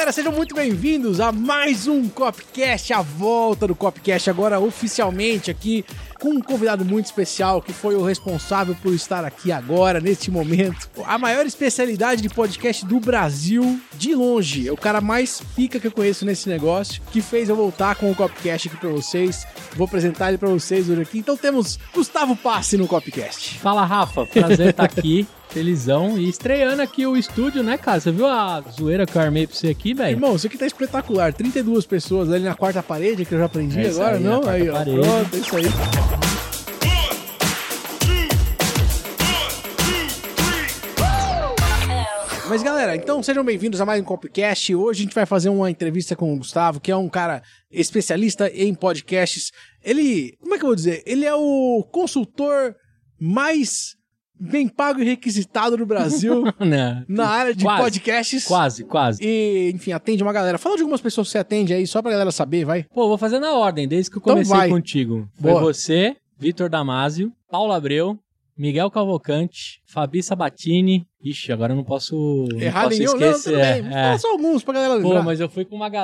galera, sejam muito bem-vindos a mais um Copcast, a volta do Copcast agora oficialmente aqui com um convidado muito especial que foi o responsável por estar aqui agora, neste momento. A maior especialidade de podcast do Brasil, de longe. É o cara mais pica que eu conheço nesse negócio, que fez eu voltar com o Copcast aqui pra vocês. Vou apresentar ele pra vocês hoje aqui. Então temos Gustavo Passi no Copcast. Fala, Rafa. Prazer estar aqui. Felizão. E estreando aqui o estúdio, né, cara? Você viu a zoeira que eu armei pra você aqui, velho? Irmão, isso aqui tá espetacular. 32 pessoas ali na quarta parede, que eu já aprendi agora, aí, não? Aí, ó. Parede. Pronto, é isso aí. Mas galera, então sejam bem-vindos a mais um Copcast. Hoje a gente vai fazer uma entrevista com o Gustavo, que é um cara especialista em podcasts. Ele, como é que eu vou dizer? Ele é o consultor mais bem pago e requisitado do Brasil na área de podcasts. Quase. E, enfim, atende uma galera. Fala de algumas pessoas que você atende aí, só pra galera saber, vai. Pô, vou fazer na ordem, desde que eu comecei então contigo. Boa. Foi você, Vitor Damasio, Paulo Abreu, Miguel Cavalcante, Fabi Sabatini. Ixi, agora eu não posso errar nenhum, esquecer. Não, tudo bem. Fala só alguns pra galera lembrar. Pô, mas eu fui com uma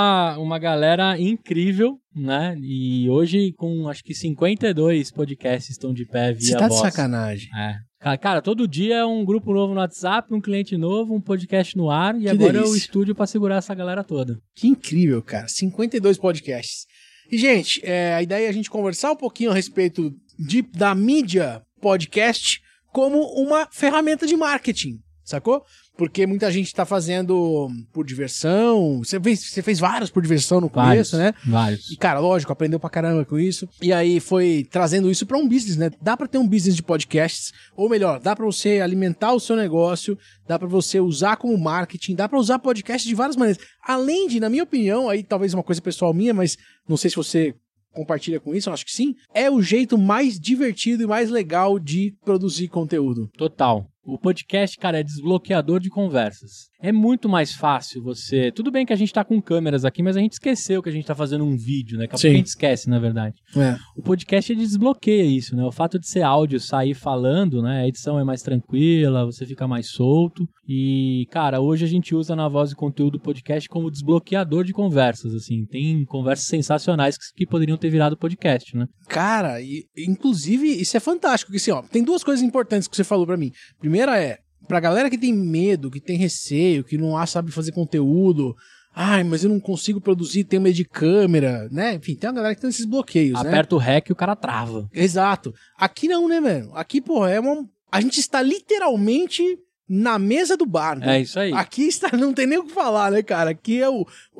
galera incrível, né? E hoje com acho que 52 podcasts estão de pé via Você tá voz. de sacanagem. É. Cara, todo dia é um grupo novo no WhatsApp, um cliente novo, um podcast no ar e Que agora delícia. é o estúdio pra segurar essa galera toda. Que incrível, cara. 52 podcasts. E, gente, a ideia é a gente conversar um pouquinho a respeito da mídia podcast como uma ferramenta de marketing, sacou? Porque muita gente tá fazendo por diversão. Você fez vários por diversão no começo, né? Vários. E, cara, lógico, aprendeu pra caramba com isso. E aí foi trazendo isso pra um business, né? Dá pra ter um business de podcasts, ou melhor, dá pra você alimentar o seu negócio, dá pra você usar como marketing, dá pra usar podcast de várias maneiras. Além de, na minha opinião, aí talvez uma coisa pessoal minha, mas não sei se você compartilha com isso, eu acho que sim, é o jeito mais divertido e mais legal de produzir conteúdo. Total. O podcast, cara, é desbloqueador de conversas. É muito mais fácil você... Tudo bem que a gente tá com câmeras aqui, mas a gente esqueceu que a gente tá fazendo um vídeo, né? Daqui a pouco a gente esquece, na verdade. É. O podcast, ele desbloqueia isso, né? O fato de ser áudio, sair falando, né? A edição é mais tranquila, você fica mais solto. E, cara, hoje a gente usa na Voz e Conteúdo podcast como desbloqueador de conversas, assim. Tem conversas sensacionais que poderiam ter virado podcast, né? Cara, inclusive, isso é fantástico, porque assim, ó, tem duas coisas importantes que você falou pra mim. Primeira é, pra galera que tem medo, que tem receio, que não sabe fazer conteúdo, mas eu não consigo produzir, tenho medo de câmera, né? Enfim, tem uma galera que tem esses bloqueios, né? Aperta o REC e o cara trava. Exato. Aqui não, né, velho? Aqui, pô, a gente está literalmente na mesa do bar, né? É isso aí. Aqui não tem nem o que falar, né, cara? Aqui é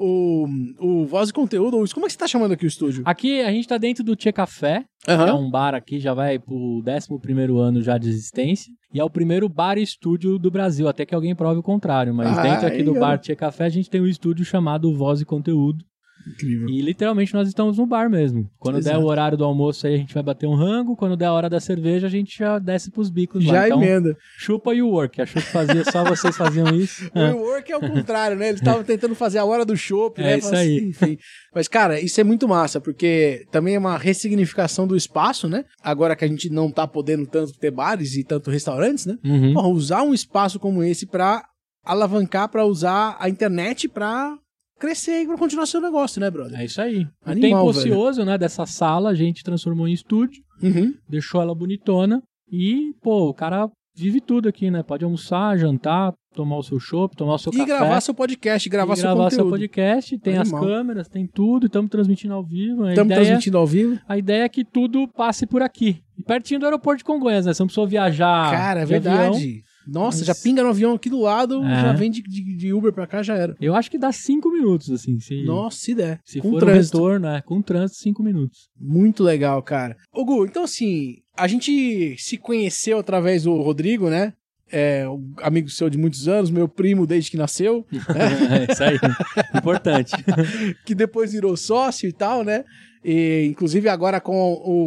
o Voz e Conteúdo. Como é que você tá chamando aqui o estúdio? Aqui a gente tá dentro do Tchê Café, que é um bar aqui, já vai pro 11º ano já de existência. E é o primeiro bar e estúdio do Brasil, até que alguém prove o contrário. Mas dentro aqui do bar Tchê Café, a gente tem um estúdio chamado Voz e Conteúdo. Incrível. E literalmente nós estamos no bar mesmo. Quando der o horário do almoço aí a gente vai bater um rango, quando der a hora da cerveja a gente já desce pros bicos lá. Já então, emenda. Chupa e o work. Achou que fazia só vocês faziam isso? O work é o contrário, né? Eles estavam tentando fazer a hora do chopp, né? Isso aí. Enfim. Mas, cara, isso é muito massa, porque também é uma ressignificação do espaço, né? Agora que a gente não tá podendo tanto ter bares e tanto restaurantes, né? Bom, usar um espaço como esse pra alavancar, pra usar a internet pra crescer e pra continuar seu negócio, né, brother? É isso aí. O Animal, tempo ocioso, né, dessa sala a gente transformou em estúdio, deixou ela bonitona e, pô, o cara vive tudo aqui, né? Pode almoçar, jantar, tomar o seu chopp, tomar o seu café. E gravar seu podcast, gravar seu conteúdo. Seu podcast, tem Animal. as câmeras, tem tudo, estamos transmitindo ao vivo. Estamos transmitindo ao vivo. A ideia é que tudo passe por aqui. E pertinho do aeroporto de Congonhas, né? Você não precisou viajar. Cara, é verdade. Avião. Nossa, já pinga no avião aqui do lado, já vem de Uber pra cá, já era. Eu acho que dá 5 minutos, assim. Nossa, se der. Se com for trânsito. um retorno, com trânsito, 5 minutos. Muito legal, cara. Ô, Gu, então assim, a gente se conheceu através do Rodrigo, né? Um amigo seu de muitos anos, meu primo desde que nasceu. É isso aí, importante. Que depois virou sócio e tal, né? E, inclusive agora com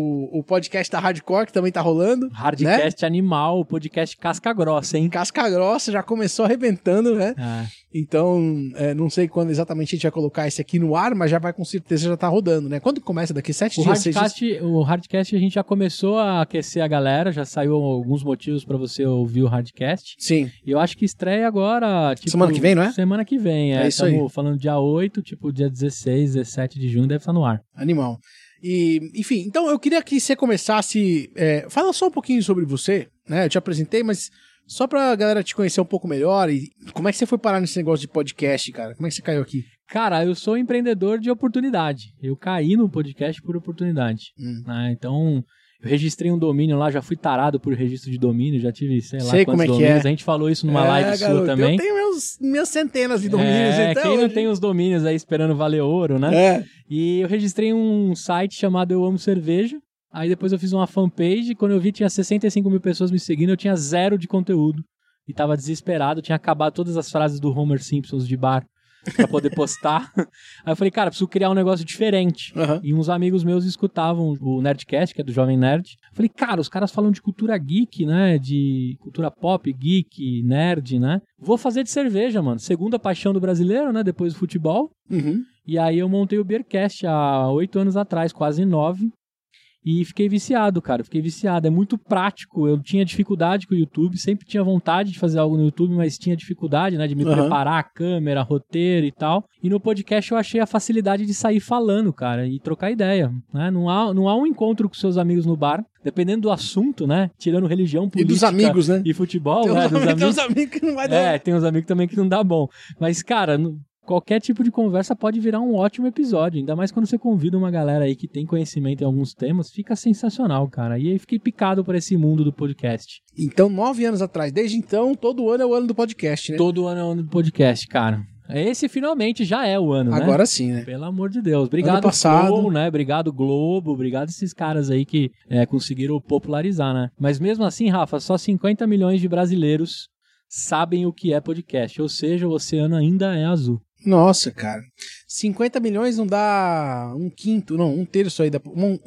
o podcast da Hardcore, que também tá rolando. Hardcast, né? Animal, podcast casca grossa, hein? Casca grossa, já começou arrebentando, né? Então, não sei quando exatamente a gente vai colocar esse aqui no ar, mas já vai com certeza já tá rodando, né? Quando começa? Daqui 7 dias, 6 dias? O Hardcast a gente já começou a aquecer a galera, já saiu alguns motivos pra você ouvir o Hardcast. Sim. E eu acho que estreia agora, tipo... Semana que vem, não é? Semana que vem, é. Isso aí. Estamos falando dia 8, tipo dia 16, 17 de junho deve estar no ar. Animal. E, enfim, então eu queria que você começasse... fala só um pouquinho sobre você, né? Eu te apresentei, mas... Só pra galera te conhecer um pouco melhor, e como é que você foi parar nesse negócio de podcast, cara? Como é que você caiu aqui? Cara, eu sou empreendedor de oportunidade. Eu caí no podcast por oportunidade. Né? Então, eu registrei um domínio lá, já fui tarado por registro de domínio, já tive, sei lá, quantos domínios. A gente falou isso numa live sua também. Eu tenho minhas centenas de domínios. Quem não tem os domínios aí esperando valer ouro, né? E eu registrei um site chamado Eu Amo Cerveja. Aí depois eu fiz uma fanpage, quando eu vi tinha 65 mil pessoas me seguindo, eu tinha 0 de conteúdo. E tava desesperado, tinha acabado todas as frases do Homer Simpson de bar pra poder postar. Aí eu falei, cara, preciso criar um negócio diferente. E uns amigos meus escutavam o Nerdcast, que é do Jovem Nerd. Eu falei, cara, os caras falam de cultura geek, né? De cultura pop, geek, nerd, né? Vou fazer de cerveja, mano. Segunda paixão do brasileiro, né? Depois do futebol. E aí eu montei o Beercast há 8 anos atrás, quase 9. E fiquei viciado, cara, é muito prático, eu tinha dificuldade com o YouTube, sempre tinha vontade de fazer algo no YouTube, mas tinha dificuldade, né, de me preparar a câmera, roteiro e tal, e no podcast eu achei a facilidade de sair falando, cara, e trocar ideia, né, não há um encontro com seus amigos no bar, dependendo do assunto, né, tirando religião, política e dos amigos, né? E futebol, tem né, tem uns amigos que não vai dar. Tem uns amigos também que não dá bom, mas, cara... Qualquer tipo de conversa pode virar um ótimo episódio, ainda mais quando você convida uma galera aí que tem conhecimento em alguns temas, fica sensacional, cara. E aí fiquei picado por esse mundo do podcast. Então, 9 anos atrás, desde então, todo ano é o ano do podcast, né? Todo ano é o ano do podcast, cara. Esse finalmente já é o ano, né? Agora sim, né? Pelo amor de Deus. Obrigado, Flow, né? Obrigado, Globo. Obrigado esses caras aí que conseguiram popularizar, né? Mas mesmo assim, Rafa, só 50 milhões de brasileiros sabem o que é podcast. Ou seja, o oceano ainda é azul. Nossa, cara. 50 milhões não dá um terço aí,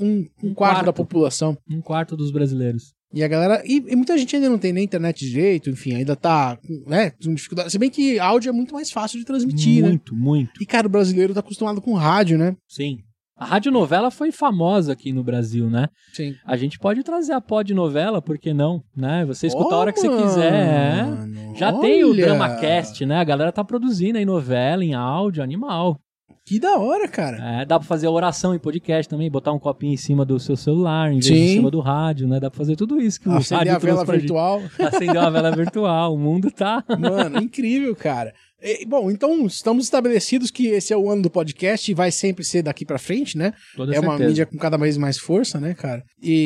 um quarto da população. Um quarto dos brasileiros. E a galera. E muita gente ainda não tem nem internet direito, enfim, ainda tá, né, com dificuldade. Se bem que áudio é muito mais fácil de transmitir, muito, né? Muito. E, cara, o brasileiro tá acostumado com rádio, né? Sim. A radionovela foi famosa aqui no Brasil, né? Sim. A gente pode trazer a podnovela, por que não? Né? Você escuta a hora que você quiser. Já tem o DramaCast, né? A galera tá produzindo aí novela em áudio, animal. Que da hora, cara. Dá pra fazer oração em podcast também, botar um copinho em cima do seu celular, em vez de em cima do rádio, né? Dá pra fazer tudo isso. Que acender a vela virtual. Acender uma vela virtual. O mundo tá... Mano, incrível, cara. Bom, então estamos estabelecidos que esse é o ano do podcast e vai sempre ser daqui pra frente, né? Toda certeza. Uma mídia com cada vez mais força, né, cara?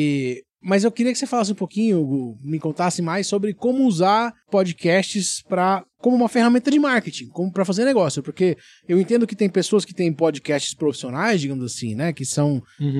Mas eu queria que você falasse um pouquinho, Hugo, me contasse mais sobre como usar podcasts como uma ferramenta de marketing, como para fazer negócio, porque eu entendo que tem pessoas que têm podcasts profissionais, digamos assim, né, que são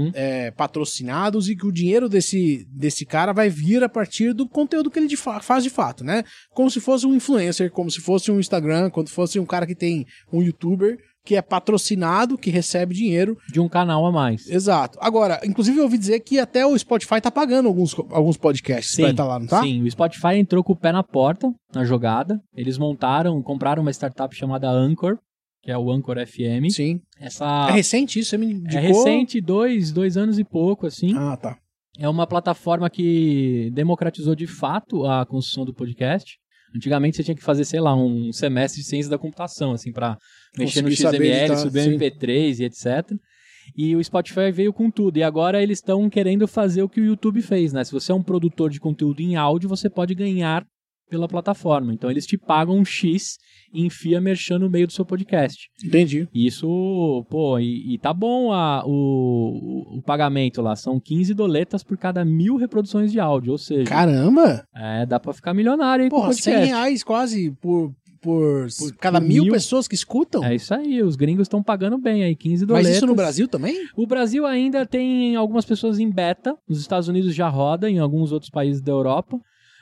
patrocinados e que o dinheiro desse cara vai vir a partir do conteúdo que ele faz de fato, né, como se fosse um influencer, como se fosse um Instagram, como se fosse um cara que tem um YouTuber, que é patrocinado, que recebe dinheiro. De um canal a mais. Exato. Agora, inclusive eu ouvi dizer que até o Spotify tá pagando alguns podcasts pra estar lá, não tá? Sim, o Spotify entrou com o pé na porta, na jogada. Eles compraram uma startup chamada Anchor, que é o Anchor FM. Sim. É recente isso? Você me indicou? É recente, 2 anos e pouco, assim. Ah, tá. É uma plataforma que democratizou de fato a construção do podcast. Antigamente você tinha que fazer, sei lá, um semestre de ciência da computação, assim, pra mexer no XML, subir no MP3 e etc. E o Spotify veio com tudo. E agora eles estão querendo fazer o que o YouTube fez, né? Se você é um produtor de conteúdo em áudio, você pode ganhar pela plataforma. Então eles te pagam um X e enfia merchan no meio do seu podcast. Entendi. Isso, e tá bom o pagamento lá. São 15 doletas por cada 1.000 reproduções de áudio, ou seja... Caramba! Dá pra ficar milionário aí com o podcast. R$100 quase por cada 1.000 pessoas que escutam? É isso aí, os gringos estão pagando bem aí, 15 doletas. Mas isso no Brasil também? O Brasil ainda tem algumas pessoas em beta, nos Estados Unidos já roda, em alguns outros países da Europa,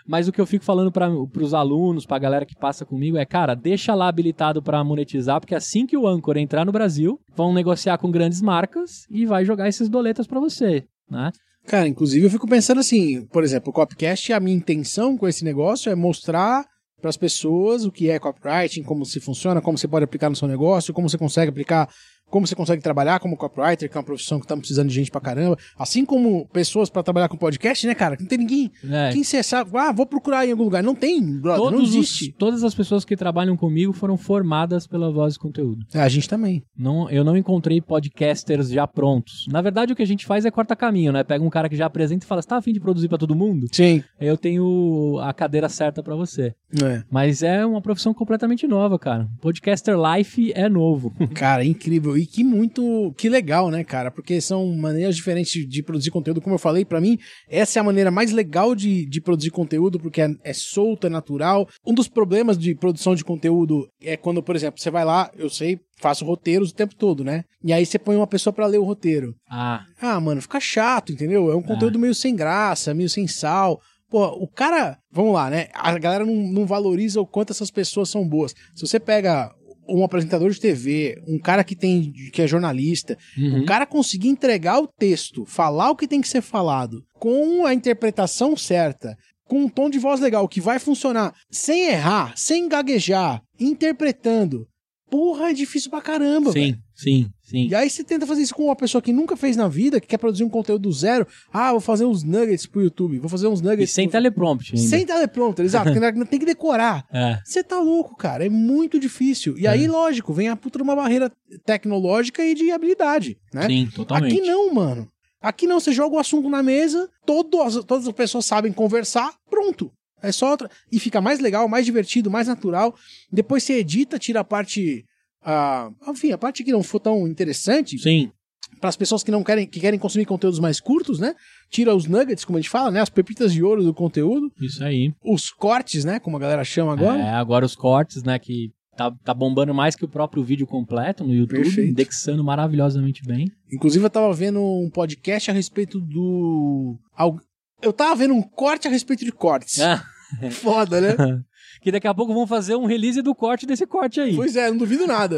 Mas o que eu fico falando pros alunos, pra galera que passa comigo é, cara, deixa lá habilitado pra monetizar, porque assim que o Anchor entrar no Brasil, vão negociar com grandes marcas e vai jogar esses doletas pra você, né? Cara, inclusive eu fico pensando assim, por exemplo, o Copcast, a minha intenção com esse negócio é mostrar para as pessoas o que é copywriting, como se funciona, como você pode aplicar no seu negócio, como você consegue aplicar, como você consegue trabalhar como copywriter, que é uma profissão que estamos precisando de gente pra caramba. Assim como pessoas pra trabalhar com podcast, né, cara? Não tem ninguém. Quem você sabe? Vou procurar em algum lugar. Não tem, brother, não existe. Todas as pessoas que trabalham comigo foram formadas pela Voz e Conteúdo. A gente também. Eu não encontrei podcasters já prontos. Na verdade, o que a gente faz é corta caminho, né? Pega um cara que já apresenta e fala, você tá a fim de produzir pra todo mundo? Sim. Eu tenho a cadeira certa pra você. Mas é uma profissão completamente nova, cara. Podcaster Life é novo. Cara, incrível. E que legal, né, cara? Porque são maneiras diferentes de produzir conteúdo. Como eu falei, pra mim, essa é a maneira mais legal de produzir conteúdo, porque é solto, é natural. Um dos problemas de produção de conteúdo é quando, por exemplo, você vai lá, eu sei, faço roteiros o tempo todo, né? E aí você põe uma pessoa pra ler o roteiro. Mano, fica chato, entendeu? É um conteúdo meio sem graça, meio sem sal. Pô, o cara... Vamos lá, né? A galera não valoriza o quanto essas pessoas são boas. Se você pega um apresentador de TV, um cara que é jornalista, um cara conseguir entregar o texto, falar o que tem que ser falado, com a interpretação certa, com um tom de voz legal, que vai funcionar, sem errar, sem gaguejar, interpretando. Porra, é difícil pra caramba, velho. Sim. E aí você tenta fazer isso com uma pessoa que nunca fez na vida, que quer produzir um conteúdo do zero. Vou fazer uns nuggets pro YouTube, vou fazer uns nuggets... E sem teleprompter ainda. Sem teleprompter, exato, porque tem que decorar. Você tá louco, cara, é muito difícil. E aí, lógico, vem a puta de uma barreira tecnológica e de habilidade, né? Sim, totalmente. Aqui não, mano. Aqui não, você joga o assunto na mesa, todas as pessoas sabem conversar, pronto. É só outra. E fica mais legal, mais divertido, mais natural. Depois você edita, tira a parte... enfim, a parte que não for tão interessante. Sim. Para as pessoas que querem consumir conteúdos mais curtos, né? Tira os nuggets, como a gente fala, né? As pepitas de ouro do conteúdo. Isso aí. Os cortes, né? Como a galera chama agora. Agora os cortes, né? Que tá bombando mais que o próprio vídeo completo no YouTube. Perfeito. Indexando maravilhosamente bem. Inclusive, eu tava vendo um podcast a respeito do... Eu tava vendo um corte a respeito de cortes. Foda, né? Que daqui a pouco vão fazer um release do corte desse corte aí. Pois é, não duvido nada.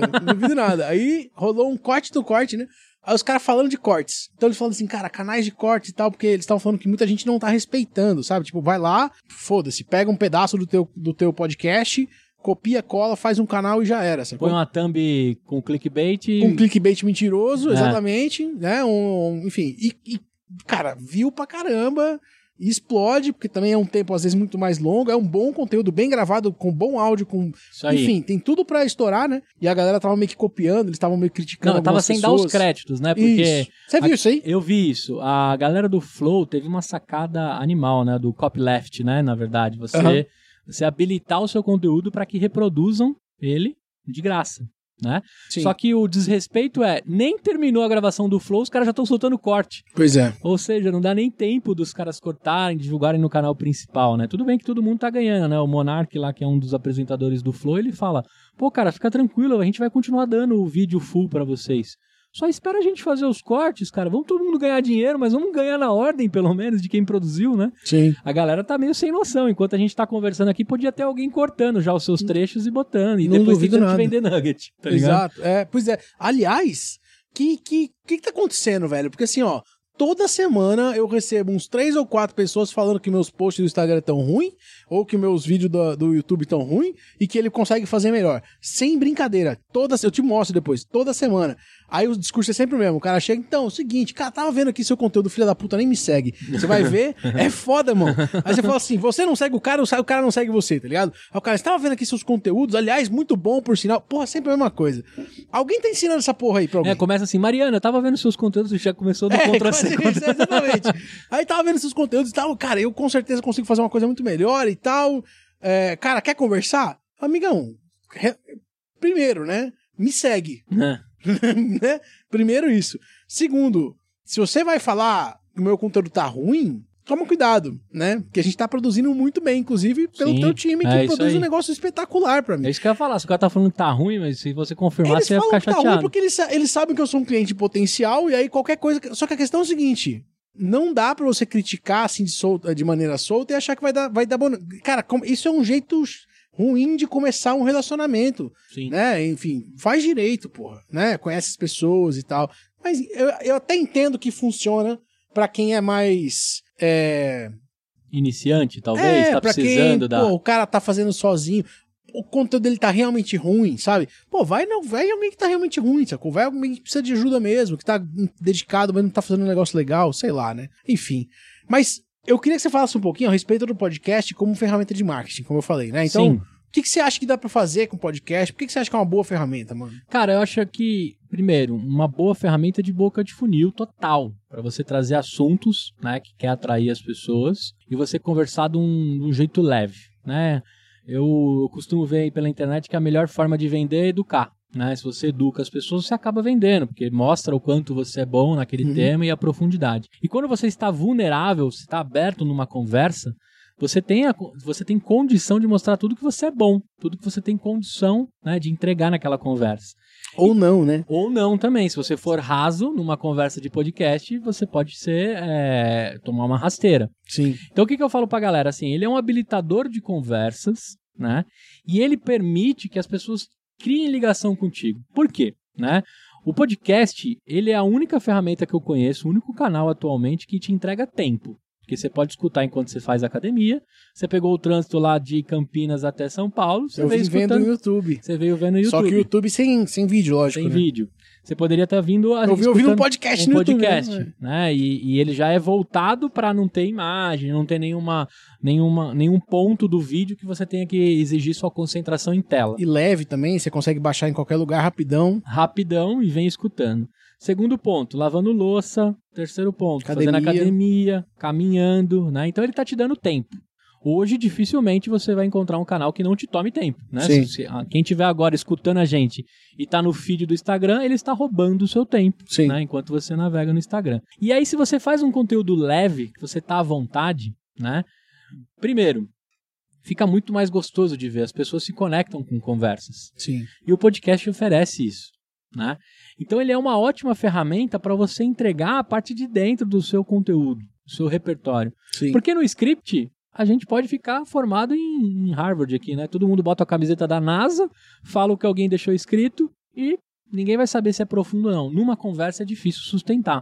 Aí rolou um corte do corte, né? Aí os caras falando de cortes. Então eles falando assim, cara, canais de corte e tal, porque eles estavam falando que muita gente não tá respeitando, sabe? Tipo, vai lá, foda-se, pega um pedaço do teu podcast, copia, cola, faz um canal e já era. Põe uma thumb com clickbait. Com clickbait mentiroso, exatamente, né? Enfim, cara, viu pra caramba... E explode, porque também é um tempo às vezes muito mais longo, é um bom conteúdo, bem gravado, com bom áudio, enfim, tem tudo pra estourar, né? E a galera tava meio que copiando, eles estavam meio criticando algumas pessoas. Tava sem dar os créditos, né? Porque isso. Você viu isso aí? Eu vi isso. A galera do Flow teve uma sacada animal, né? Do copyleft, né? Na verdade, você habilitar o seu conteúdo pra que reproduzam ele de graça. Né? Só que o desrespeito nem terminou a gravação do Flow, os caras já estão soltando corte. Pois é. Ou seja, não dá nem tempo dos caras cortarem, divulgarem no canal principal, né? Tudo bem que todo mundo tá ganhando, né? O Monark lá, que é um dos apresentadores do Flow, ele fala, pô, cara, fica tranquilo, a gente vai continuar dando o vídeo full pra vocês. Só espera a gente fazer os cortes, cara. Vamos todo mundo ganhar dinheiro, mas vamos ganhar na ordem, pelo menos, de quem produziu, né? Sim. A galera tá meio sem noção. Enquanto a gente tá conversando aqui, podia ter alguém cortando já os seus trechos e botando. E não depois tentando te vender nugget, tá ligado? Exato. Pois é. Aliás, que tá acontecendo, velho? Porque assim, ó, toda semana eu recebo uns 3 ou 4 pessoas falando que meus posts do Instagram estão ruins, ou que meus vídeos do YouTube estão ruins, e que ele consegue fazer melhor. Sem brincadeira. Eu te mostro depois. Toda semana. Aí o discurso é sempre o mesmo. O cara chega, então, é o seguinte, cara, tava vendo aqui seu conteúdo, filha da puta, nem me segue. Você vai ver, é foda, mano. Aí você fala assim, você não segue o cara não segue você, tá ligado? Aí o cara, você tava vendo aqui seus conteúdos, aliás, muito bom, por sinal. Porra, sempre a mesma coisa. Alguém tá ensinando essa porra aí pra alguém? Começa assim, Mariana, eu tava vendo seus conteúdos, já começou do contra-C. Exatamente. Aí tava vendo seus conteúdos e tal, cara, eu com certeza consigo fazer uma coisa muito melhor e tal. Cara, quer conversar? Amigão, primeiro, né? Me segue. Né? Primeiro isso. Segundo, se você vai falar que o meu conteúdo tá ruim, toma cuidado, né? Porque a gente tá produzindo muito bem, inclusive pelo teu time, que produz um negócio espetacular pra mim. É isso que eu ia falar. Se o cara tá falando que tá ruim, mas se você confirmar, você vai ficar chateado. Tá ruim porque eles sabem que eu sou um cliente potencial e aí qualquer coisa... Só que a questão é o seguinte, não dá pra você criticar assim de maneira solta e achar que vai dar bom. Cara, isso é um jeito ruim de começar um relacionamento. Sim. Né? Enfim, faz direito, porra, né? Conhece as pessoas e tal. Mas eu até entendo que funciona pra quem é mais... Iniciante, talvez, tá pra precisando quem, pô, o cara tá fazendo sozinho, o conteúdo dele tá realmente ruim, sabe? Pô, vai alguém que tá realmente ruim, sacou? Vai alguém que precisa de ajuda mesmo, que tá dedicado, mas não tá fazendo um negócio legal, sei lá, né? Enfim. Mas eu queria que você falasse um pouquinho a respeito do podcast como ferramenta de marketing, como eu falei, né? Então, Sim. O que você acha que dá pra fazer com o podcast? Por que você acha que é uma boa ferramenta, mano? Cara, eu acho que, primeiro, uma boa ferramenta de boca de funil total, para você trazer assuntos, né, que quer atrair as pessoas e você conversar de um jeito leve, né? Eu costumo ver aí pela internet que a melhor forma de vender é educar, né? Se você educa as pessoas, você acaba vendendo, porque mostra o quanto você é bom naquele tema e a profundidade. E quando você está vulnerável, você está aberto numa conversa, você tem condição de mostrar tudo que você é bom, tudo que você tem condição, né, de entregar naquela conversa. Ou não, né? Ou não também. Se você for raso numa conversa de podcast, você pode tomar uma rasteira. Sim. Então o que eu falo pra galera? Assim, ele é um habilitador de conversas, né? E ele permite que as pessoas criem ligação contigo. Por quê? Né? O podcast, ele é a única ferramenta que eu conheço, o único canal atualmente que te entrega tempo. Porque você pode escutar enquanto você faz academia. Você pegou o trânsito lá de Campinas até São Paulo. Você veio vendo no YouTube. Você veio vendo no YouTube. Só que o YouTube sem vídeo, lógico. Sem né? vídeo. Você poderia estar vindo... ouvindo um podcast no YouTube. Né? E ele já é voltado para não ter imagem, não ter nenhum ponto do vídeo que você tenha que exigir sua concentração em tela. E leve também, você consegue baixar em qualquer lugar rapidão. Rapidão e vem escutando. Segundo ponto, lavando louça. Terceiro ponto, fazendo academia, caminhando, né? Então ele tá te dando tempo. Hoje, dificilmente você vai encontrar um canal que não te tome tempo, né? Quem estiver agora escutando a gente e tá no feed do Instagram, ele está roubando o seu tempo, né? Enquanto você navega no Instagram. E aí, se você faz um conteúdo leve, que você tá à vontade, né? Primeiro, fica muito mais gostoso de ver. As pessoas se conectam com conversas. Sim. E o podcast oferece isso, né? Então ele é uma ótima ferramenta para você entregar a parte de dentro do seu conteúdo, do seu repertório. Sim. Porque no script a gente pode ficar formado em Harvard aqui, né? Todo mundo bota a camiseta da NASA, fala o que alguém deixou escrito e ninguém vai saber se é profundo ou não. Numa conversa é difícil sustentar.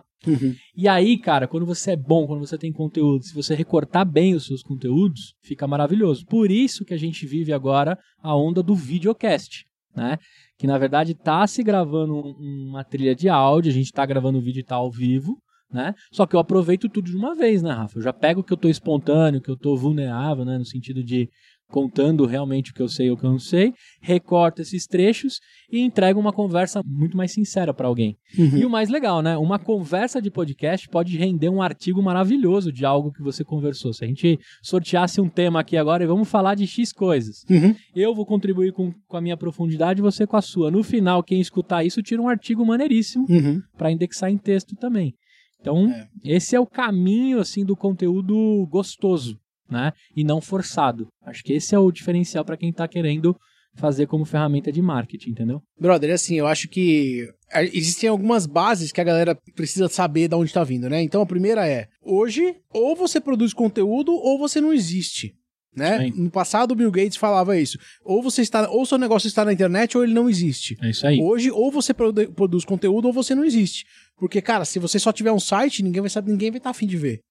E aí, cara, quando você é bom, quando você tem conteúdo, se você recortar bem os seus conteúdos, fica maravilhoso. Por isso que a gente vive agora a onda do videocast, né? Que na verdade está se gravando uma trilha de áudio, a gente está gravando o vídeo e tá ao vivo, né? Só que eu aproveito tudo de uma vez, né, Rafa? Eu já pego o que eu tô espontâneo, que eu tô vulnerável, né? No sentido de contando realmente o que eu sei ou o que eu não sei, recorto esses trechos e entrego uma conversa muito mais sincera para alguém. E o mais legal, né? Uma conversa de podcast pode render um artigo maravilhoso de algo que você conversou. Se a gente sorteasse um tema aqui agora e vamos falar de X coisas, eu vou contribuir com a minha profundidade e você com a sua. No final, quem escutar isso tira um artigo maneiríssimo para indexar em texto também. Então, esse é o caminho assim do conteúdo gostoso, né? E não forçado. Acho que esse é o diferencial para quem está querendo fazer como ferramenta de marketing, entendeu? Brother, assim, eu acho que existem algumas bases que a galera precisa saber de onde está vindo, né? Então a primeira é, hoje, ou você produz conteúdo ou você não existe. Né? No passado o Bill Gates falava isso. Ou seu negócio está na internet ou ele não existe. É isso aí. Hoje, ou você produz conteúdo ou você não existe. Porque, cara, se você só tiver um site, ninguém vai estar a fim de ver.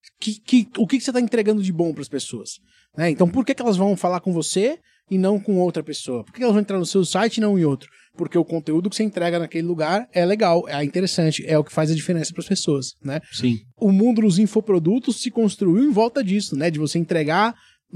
O que você está entregando de bom para as pessoas? Né? Então, por que elas vão falar com você e não com outra pessoa? Por que elas vão entrar no seu site e não em outro? Porque o conteúdo que você entrega naquele lugar é legal, é interessante, é o que faz a diferença para as pessoas, né? Sim. O mundo dos infoprodutos se construiu em volta disso, né? De você entregar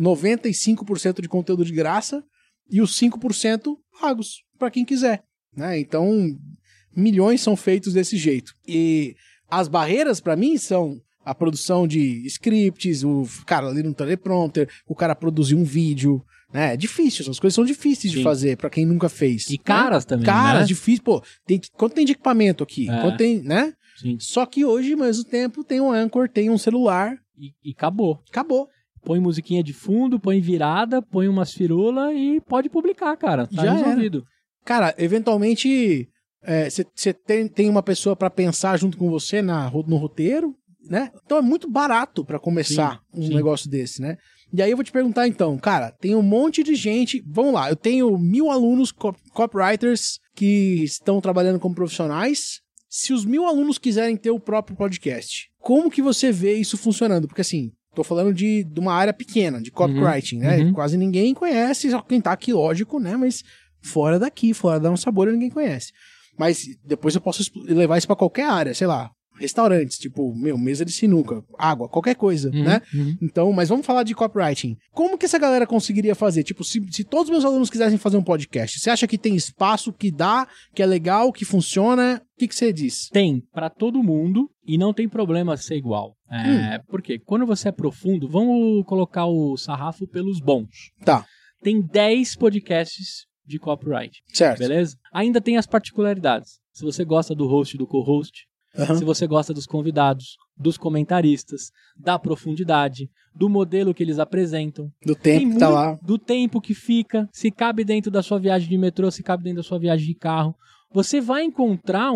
95% de conteúdo de graça e os 5% pagos para quem quiser, né? Então, milhões são feitos desse jeito. E as barreiras para mim são a produção de scripts, o cara ali no teleprompter, o cara produzir um vídeo, né? É difícil, essas coisas são difíceis de fazer para quem nunca fez. E caras também, caras, né? difícil, pô, quanto tem de equipamento aqui? Quanto tem, né? Sim. Só que hoje, ao mesmo tempo, tem um Anchor, tem um celular. E acabou. Acabou. Põe musiquinha de fundo, põe virada, põe umas firulas e pode publicar, cara. Tá resolvido. Cara, eventualmente, você tem uma pessoa para pensar junto com você no roteiro né? Então é muito barato pra começar um negócio desse, né? E aí eu vou te perguntar então, cara, tem um monte de gente, vamos lá, eu tenho 1000 alunos copywriters que estão trabalhando como profissionais. Se os 1000 alunos quiserem ter o próprio podcast, como que você vê isso funcionando? Porque assim, tô falando de uma área pequena, de copywriting, né? Quase ninguém conhece, só quem tá aqui, lógico, né? Mas fora daqui, fora da nossa bolha, ninguém conhece. Mas depois eu posso levar isso pra qualquer área, sei lá, restaurantes, tipo, mesa de sinuca, água, qualquer coisa, né? Então, mas vamos falar de copywriting. Como que essa galera conseguiria fazer? Tipo, se todos os meus alunos quisessem fazer um podcast, você acha que tem espaço, que dá, que é legal, que funciona? O que você diz? Tem, pra todo mundo, e não tem problema ser igual. Porque quando você é profundo, vamos colocar o sarrafo pelos bons. Tá. Tem 10 podcasts de copyright. Certo. Beleza? Ainda tem as particularidades. Se você gosta do host e do co-host, se você gosta dos convidados, dos comentaristas, da profundidade, do modelo que eles apresentam. Do tempo que tá lá. Do tempo que fica, se cabe dentro da sua viagem de metrô, se cabe dentro da sua viagem de carro. Você vai encontrar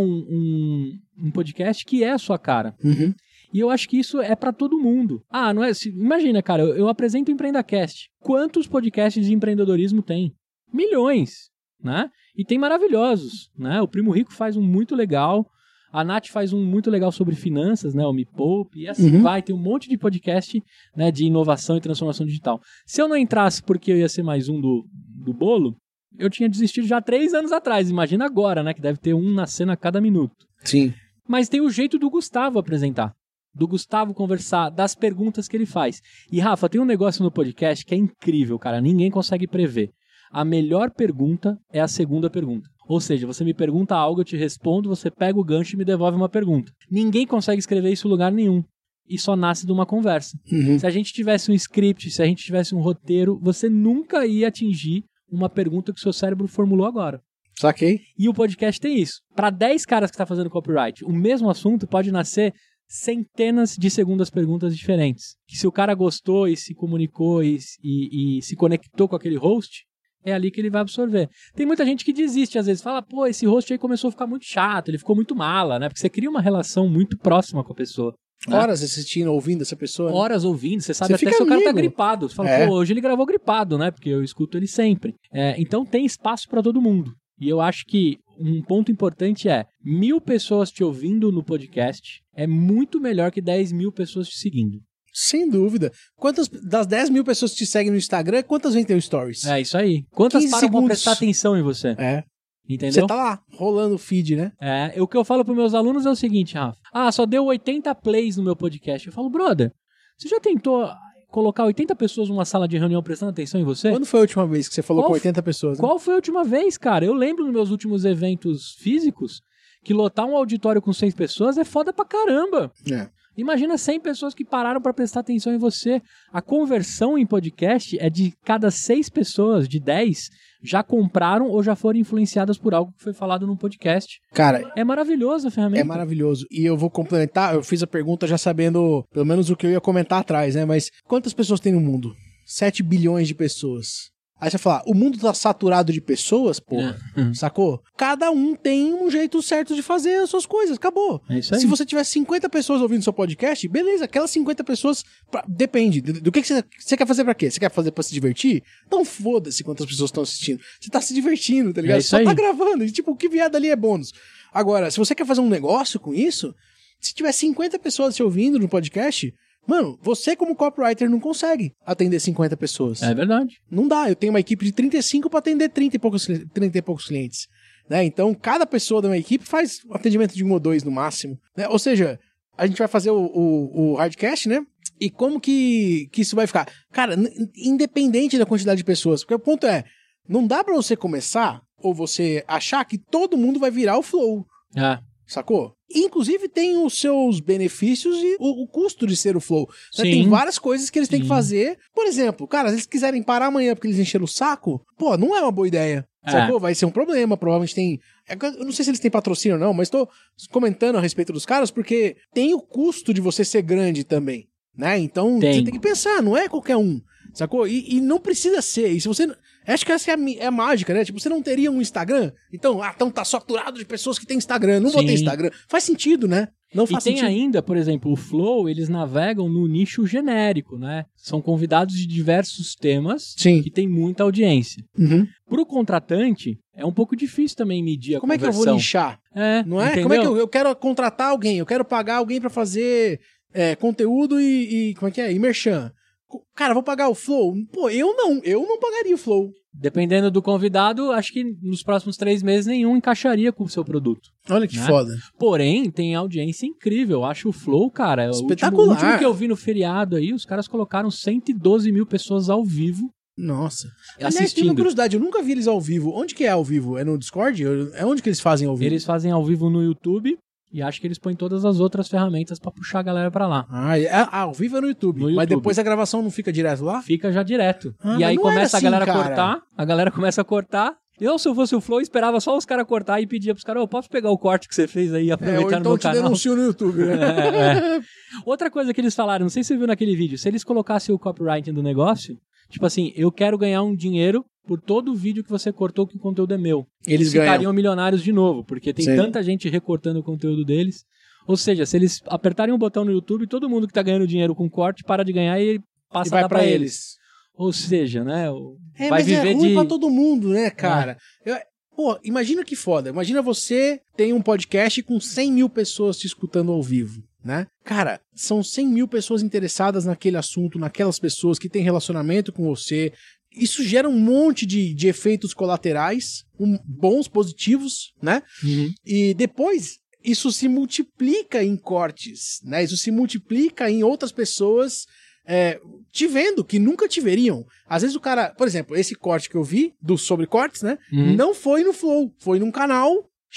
um podcast que é a sua cara. E eu acho que isso é pra todo mundo. Não é? Imagina, cara, eu apresento o EmpreendaCast. Quantos podcasts de empreendedorismo tem? Milhões, né? E tem maravilhosos, né? O Primo Rico faz um muito legal. A Nath faz um muito legal sobre finanças, né? O Me Poupe, e assim vai. Tem um monte de podcast, né, de inovação e transformação digital. Se eu não entrasse porque eu ia ser mais um do bolo, eu tinha desistido já 3 anos atrás. Imagina agora, né? Que deve ter um nascendo a cada minuto. Sim. Mas tem o jeito do Gustavo apresentar. Do Gustavo conversar, das perguntas que ele faz. E, Rafa, tem um negócio no podcast que é incrível, cara. Ninguém consegue prever. A melhor pergunta é a segunda pergunta. Ou seja, você me pergunta algo, eu te respondo, você pega o gancho e me devolve uma pergunta. Ninguém consegue escrever isso em lugar nenhum. E só nasce de uma conversa. Se a gente tivesse um script, se a gente tivesse um roteiro, você nunca ia atingir uma pergunta que o seu cérebro formulou agora. Saquei. E o podcast tem isso. Para 10 caras que estão fazendo copyright, o mesmo assunto pode nascer centenas de segundas perguntas diferentes. Que se o cara gostou e se comunicou e se conectou com aquele host, é ali que ele vai absorver. Tem muita gente que desiste, às vezes, fala, pô, esse host aí começou a ficar muito chato, ele ficou muito mala, né? Porque você cria uma relação muito próxima com a pessoa. Né? Horas assistindo, ouvindo essa pessoa. Né? Horas ouvindo, você sabe até se o cara tá gripado. Você fala, pô, hoje ele gravou gripado, né? Porque eu escuto ele sempre. Então tem espaço pra todo mundo. E eu acho que um ponto importante 1000 pessoas te ouvindo no podcast é muito melhor que 10.000 pessoas te seguindo. Sem dúvida. Quantas das 10.000 pessoas que te seguem no Instagram, quantas vêm ter stories? É isso aí. Quantas param pra prestar atenção em você? Entendeu? Você tá lá, rolando o feed, né? O que eu falo pros meus alunos é o seguinte, Rafa. Só deu 80 plays no meu podcast. Eu falo, brother, você já tentou colocar 80 pessoas numa sala de reunião prestando atenção em você? Quando foi a última vez que você falou com 80 pessoas? Né? Qual foi a última vez, cara? Eu lembro nos meus últimos eventos físicos que lotar um auditório com 100 pessoas é foda pra caramba. Imagina 100 pessoas que pararam para prestar atenção em você. A conversão em podcast é de cada 6 pessoas, de 10, já compraram ou já foram influenciadas por algo que foi falado num podcast. Cara, é maravilhoso a ferramenta. É maravilhoso. E eu vou complementar, eu fiz a pergunta já sabendo pelo menos o que eu ia comentar atrás, né? Mas quantas pessoas tem no mundo? 7 bilhões de pessoas. Aí você fala, o mundo tá saturado de pessoas, porra, sacou? Cada um tem um jeito certo de fazer as suas coisas, acabou. É isso aí. Se você tiver 50 pessoas ouvindo seu podcast, beleza, aquelas 50 pessoas, depende, do que você quer fazer pra quê? Você quer fazer pra se divertir? Então foda-se quantas pessoas estão assistindo. Você tá se divertindo, tá ligado? É isso Só aí. tá gravando, e tipo, o que vier dali é bônus. Agora, se você quer fazer um negócio com isso, se tiver 50 pessoas te ouvindo no podcast... Mano, você como copywriter não consegue atender 50 pessoas. É verdade. Não dá, eu tenho uma equipe de 35 para atender 30 e poucos clientes. Né? Então, cada pessoa da minha equipe faz um atendimento de 1 ou 2 no máximo. Né? Ou seja, a gente vai fazer o hardcast, né? E como que isso vai ficar? Cara, independente da quantidade de pessoas. Porque o ponto não dá para você começar ou você achar que todo mundo vai virar o Flow. Sacou? Inclusive tem os seus benefícios e o custo de ser o Flow. Né? Tem várias coisas que eles têm que fazer. Por exemplo, cara, se eles quiserem parar amanhã porque eles encheram o saco, pô, não é uma boa ideia. Sacou? Vai ser um problema, provavelmente tem... Eu não sei se eles têm patrocínio ou não, mas tô comentando a respeito dos caras porque tem o custo de você ser grande também, né? Então você tem que pensar, não é qualquer um, sacou? E não precisa ser. E se você... Acho que essa é a mágica, né? Tipo, você não teria um Instagram? Então tá saturado de pessoas que têm Instagram. Não vou ter Instagram. Faz sentido, né? Não faz sentido. E tem ainda, por exemplo, o Flow, eles navegam no nicho genérico, né? São convidados de diversos temas que tem muita audiência. Pro contratante, é um pouco difícil também medir a conversão. Como é que eu vou nichar? Não é? Entendeu? Como é que eu quero contratar alguém? Eu quero pagar alguém pra fazer conteúdo e como é que é? E merchan. Cara, vou pagar o Flow? Pô, eu não pagaria o Flow. Dependendo do convidado, acho que nos próximos 3 meses nenhum encaixaria com o seu produto. Olha que foda. Porém, tem audiência incrível. Eu acho o Flow, cara, espetacular. O último que eu vi no feriado aí, os caras colocaram 112 mil pessoas ao vivo. Nossa. Assistindo. Aliás, tem uma curiosidade, eu nunca vi eles ao vivo. Onde que é ao vivo? É no Discord? É onde que eles fazem ao vivo? Eles fazem ao vivo no YouTube. E acho que eles põem todas as outras ferramentas pra puxar a galera pra lá. Ao vivo é no YouTube. Mas depois a gravação não fica direto lá? Fica já direto. E aí começa a galera cortar. A galera começa a cortar. Se eu fosse o Flow, esperava só os caras cortar e pedia pros caras, posso pegar o corte que você fez aí e aproveitar no meu canal? Então te denuncio no YouTube, né? Outra coisa que eles falaram, não sei se você viu naquele vídeo, se eles colocassem o copyright do negócio, tipo assim, eu quero ganhar um dinheiro por todo o vídeo que você cortou que o conteúdo é meu. Eles ficariam milionários de novo, porque tem tanta gente recortando o conteúdo deles. Ou seja, se eles apertarem um botão no YouTube, todo mundo que tá ganhando dinheiro com corte para de ganhar e passa a dar pra eles. Ou seja, né? Vai viver ruim pra todo mundo, né, cara? Imagina que foda. Imagina você tem um podcast com 100 mil pessoas te escutando ao vivo, né? Cara, são 100 mil pessoas interessadas naquele assunto, naquelas pessoas que têm relacionamento com você. Isso gera um monte de efeitos colaterais, bons, positivos, né? E depois, isso se multiplica em cortes, né? Isso se multiplica em outras pessoas te vendo, que nunca te veriam. Às vezes o cara, por exemplo, esse corte que eu vi, sobre cortes, né? Não foi no Flow, foi num canal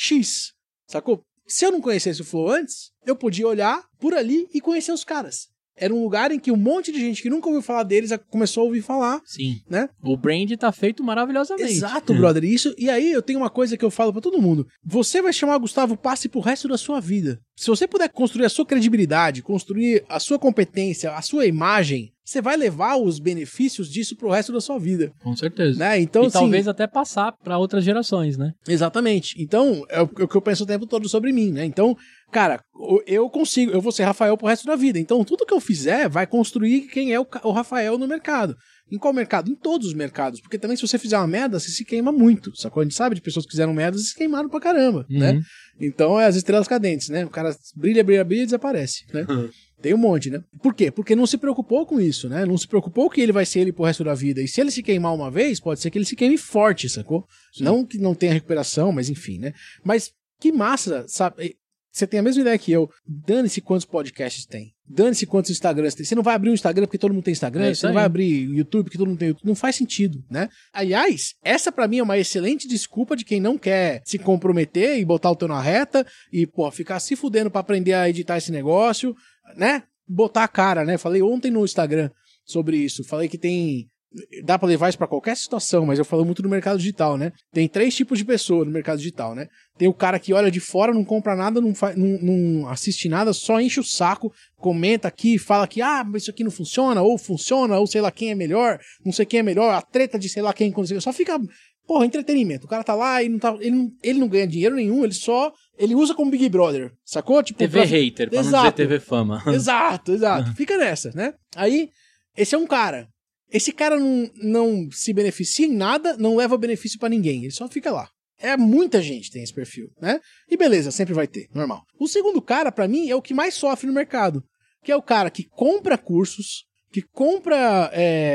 X, sacou? Se eu não conhecesse o Flow antes, eu podia olhar por ali e conhecer os caras. Era um lugar em que um monte de gente que nunca ouviu falar deles começou a ouvir falar. Sim. Né? O brand tá feito maravilhosamente. Exato, brother. E aí eu tenho uma coisa que eu falo pra todo mundo. Você vai chamar Gustavo Passe pro resto da sua vida. Se você puder construir a sua credibilidade, construir a sua competência, a sua imagem, você vai levar os benefícios disso pro resto da sua vida. Com certeza. Né? Então, e talvez até passar pra outras gerações, né? Exatamente. Então, é o que eu penso o tempo todo sobre mim, né? Então, cara, eu vou ser Rafael pro resto da vida. Então, tudo que eu fizer vai construir quem é o Rafael no mercado. Em qual mercado? Em todos os mercados. Porque também se você fizer uma merda, você se queima muito. Sacou? A gente sabe de pessoas que fizeram merda e se queimaram pra caramba, né? Então, é as estrelas cadentes, né? O cara brilha e desaparece, né? Tem um monte, né? Por quê? Porque não se preocupou com isso, né? Não se preocupou que ele vai ser ele pro resto da vida. E se ele se queimar uma vez, pode ser que ele se queime forte, sacou? Sim. Não que não tenha recuperação, mas enfim, né? Mas que massa, sabe? Você tem a mesma ideia que eu. Dane-se quantos podcasts tem. Dane-se quantos Instagrams tem. Você não vai abrir um Instagram porque todo mundo tem Instagram. Você não vai abrir o YouTube porque todo mundo tem YouTube. Não faz sentido, né? Aliás, essa pra mim é uma excelente desculpa de quem não quer se comprometer e botar o teu na reta e, pô, ficar se fudendo pra aprender a editar esse negócio, né? Botar a cara, né? Falei ontem no Instagram sobre isso. Falei que tem... Dá pra levar isso pra qualquer situação, mas eu falo muito no mercado digital, né? Tem 3 tipos de pessoa no mercado digital, né? Tem o cara que olha de fora, não compra nada, não assiste nada, só enche o saco, comenta aqui, fala que, mas isso aqui não funciona, ou sei lá quem é melhor, não sei quem é melhor, a treta de sei lá quem, só fica, porra, entretenimento. O cara tá lá e ele não ganha dinheiro nenhum, ele usa como Big Brother, sacou? Tipo, TV hater, pra não dizer TV fama. Exato. Fica nessa, né? Aí, esse é um cara. Esse cara não se beneficia em nada, não leva benefício pra ninguém, ele só fica lá. Muita gente tem esse perfil, né? E beleza, sempre vai ter, normal. O segundo cara, pra mim, é o que mais sofre no mercado, que é o cara que compra cursos, que compra,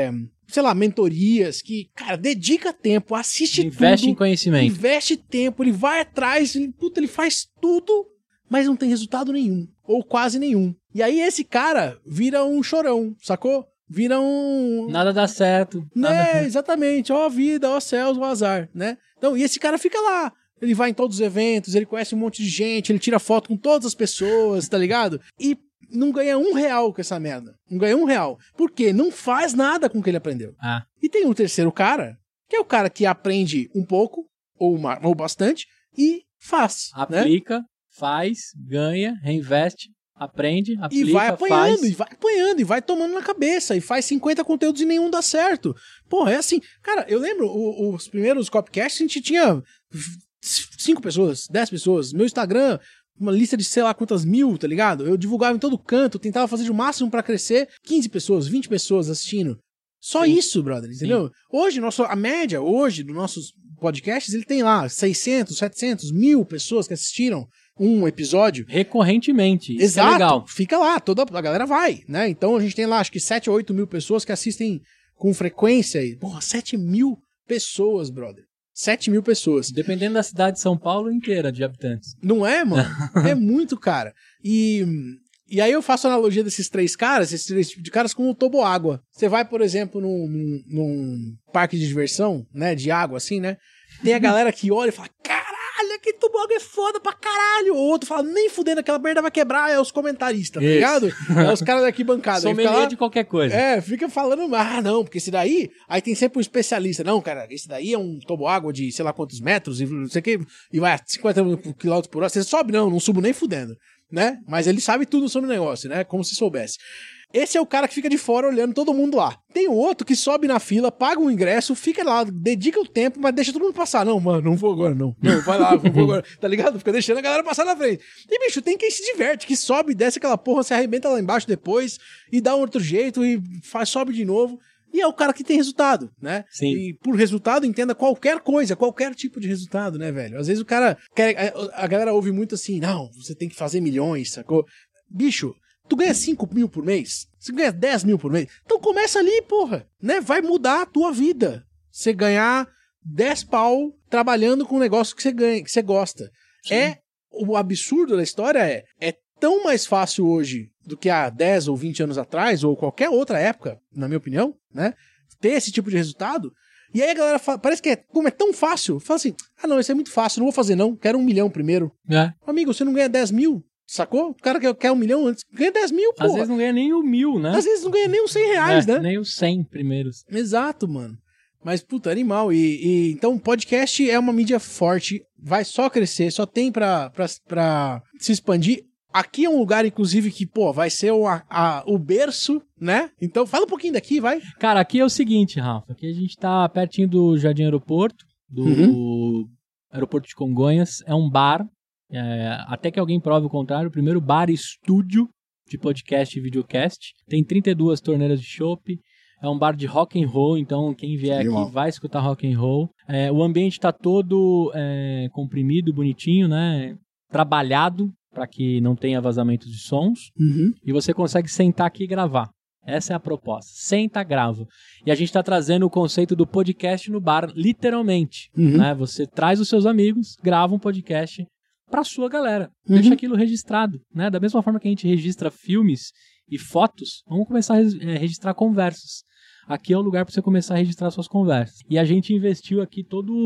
sei lá, mentorias, que, cara, dedica tempo, assiste tudo. Investe em conhecimento. Investe tempo, ele vai atrás, ele faz tudo, mas não tem resultado nenhum, ou quase nenhum. E aí esse cara vira um chorão, sacou? Vira um... Nada dá certo. Né, exatamente. Ó a vida, ó céus, ó azar, né? Então, e esse cara fica lá. Ele vai em todos os eventos, ele conhece um monte de gente, ele tira foto com todas as pessoas, tá ligado? E não ganha R$1 com essa merda. Não ganha R$1. Por quê? Não faz nada com o que ele aprendeu. E tem um terceiro cara, que é o cara que aprende um pouco, ou bastante, e faz. Aplica, né? Faz, ganha, reinveste. aprende, aplica, e vai apanhando, faz. e vai tomando na cabeça, e faz 50 conteúdos e nenhum dá certo. Porra, é assim, cara, eu lembro, os primeiros Copcasts a gente tinha 5 pessoas, 10 pessoas, meu Instagram, uma lista de sei lá quantas mil, tá ligado? Eu divulgava em todo canto, tentava fazer de máximo pra crescer, 15 pessoas, 20 pessoas assistindo. Só Sim. isso, brother, entendeu? Sim. Hoje, a média hoje dos nossos podcasts, ele tem lá 600, 700, 1000 pessoas que assistiram um episódio. Recorrentemente, isso Exato, é legal. Fica lá, a galera vai, né? Então a gente tem lá, acho que 7 ou 8 mil pessoas que assistem com frequência. Porra, 7 mil pessoas, brother. 7 mil pessoas. Dependendo da cidade de São Paulo inteira de habitantes. Não é, mano? É muito, cara. E aí eu faço a analogia desses 3 caras, esses 3 tipos de caras, com o toboágua. Você vai, por exemplo, num parque de diversão, né, de água, assim, né? Tem a galera que olha e fala, caralho, aquele toboágua é foda pra caralho. O outro fala, nem fudendo, aquela merda vai quebrar. É os comentaristas, tá ligado? É os caras daqui bancados. Sommelier de qualquer coisa. Fica falando, não, porque esse daí... Aí tem sempre um especialista. Não, cara, esse daí é um toboágua de sei lá quantos metros, e não sei o que, e vai a 50 km por hora. Você sobe? Não subo nem fudendo. Né? Mas ele sabe tudo sobre o negócio, né? Como se soubesse. Esse é o cara que fica de fora olhando todo mundo lá. Tem o outro que sobe na fila, paga um ingresso, fica lá, dedica o tempo, mas deixa todo mundo passar. Não, mano, não vou agora, não. Não, vai lá, vou agora. Tá ligado? Fica deixando a galera passar na frente. E, bicho, tem quem se diverte, que sobe, desce aquela porra, se arrebenta lá embaixo depois, e dá um outro jeito, e sobe de novo. E é o cara que tem resultado, né? Sim. E por resultado, entenda qualquer coisa, qualquer tipo de resultado, né, velho? Às vezes o cara quer... A galera ouve muito assim, não, você tem que fazer milhões, sacou? Bicho, tu ganha 5 mil por mês? Você ganha 10 mil por mês? Então começa ali, porra, né? Vai mudar a tua vida. Você ganhar 10 pau trabalhando com um negócio que você gosta. Sim. O absurdo da história é tão mais fácil hoje do que há 10 ou 20 anos atrás, ou qualquer outra época, na minha opinião, né? Ter esse tipo de resultado. E aí a galera fala, parece que como é tão fácil, fala assim, não, isso é muito fácil, não vou fazer não, quero 1 milhão primeiro. Amigo, você não ganha 10 mil, sacou? O cara que quer 1 milhão antes, ganha 10 mil, pô. Às vezes não ganha nem o 1.000, né? Às vezes não ganha nem os 100 reais, né? Nem os 100 primeiros. Exato, mano. Mas, puta, animal. Então, podcast é uma mídia forte, vai só crescer, só tem pra se expandir. Aqui é um lugar, inclusive, que, pô, vai ser o berço, né? Então, fala um pouquinho daqui, vai. Cara, aqui é o seguinte, Rafa. Aqui a gente tá pertinho do Jardim Aeroporto, do Aeroporto de Congonhas. É um bar, até que alguém prove o contrário, o primeiro bar estúdio de podcast e videocast. Tem 32 torneiras de chopp. É um bar de rock and roll, então quem vier aqui vai escutar rock and roll. O ambiente tá todo comprimido, bonitinho, né? Trabalhado, para que não tenha vazamento de sons, e você consegue sentar aqui e gravar. Essa é a proposta. Senta, grava. E a gente está trazendo o conceito do podcast no bar, literalmente. Né? Você traz os seus amigos, grava um podcast para sua galera. Deixa aquilo registrado. Né? Da mesma forma que a gente registra filmes e fotos, vamos começar a registrar conversas. Aqui é o lugar para você começar a registrar suas conversas. E a gente investiu aqui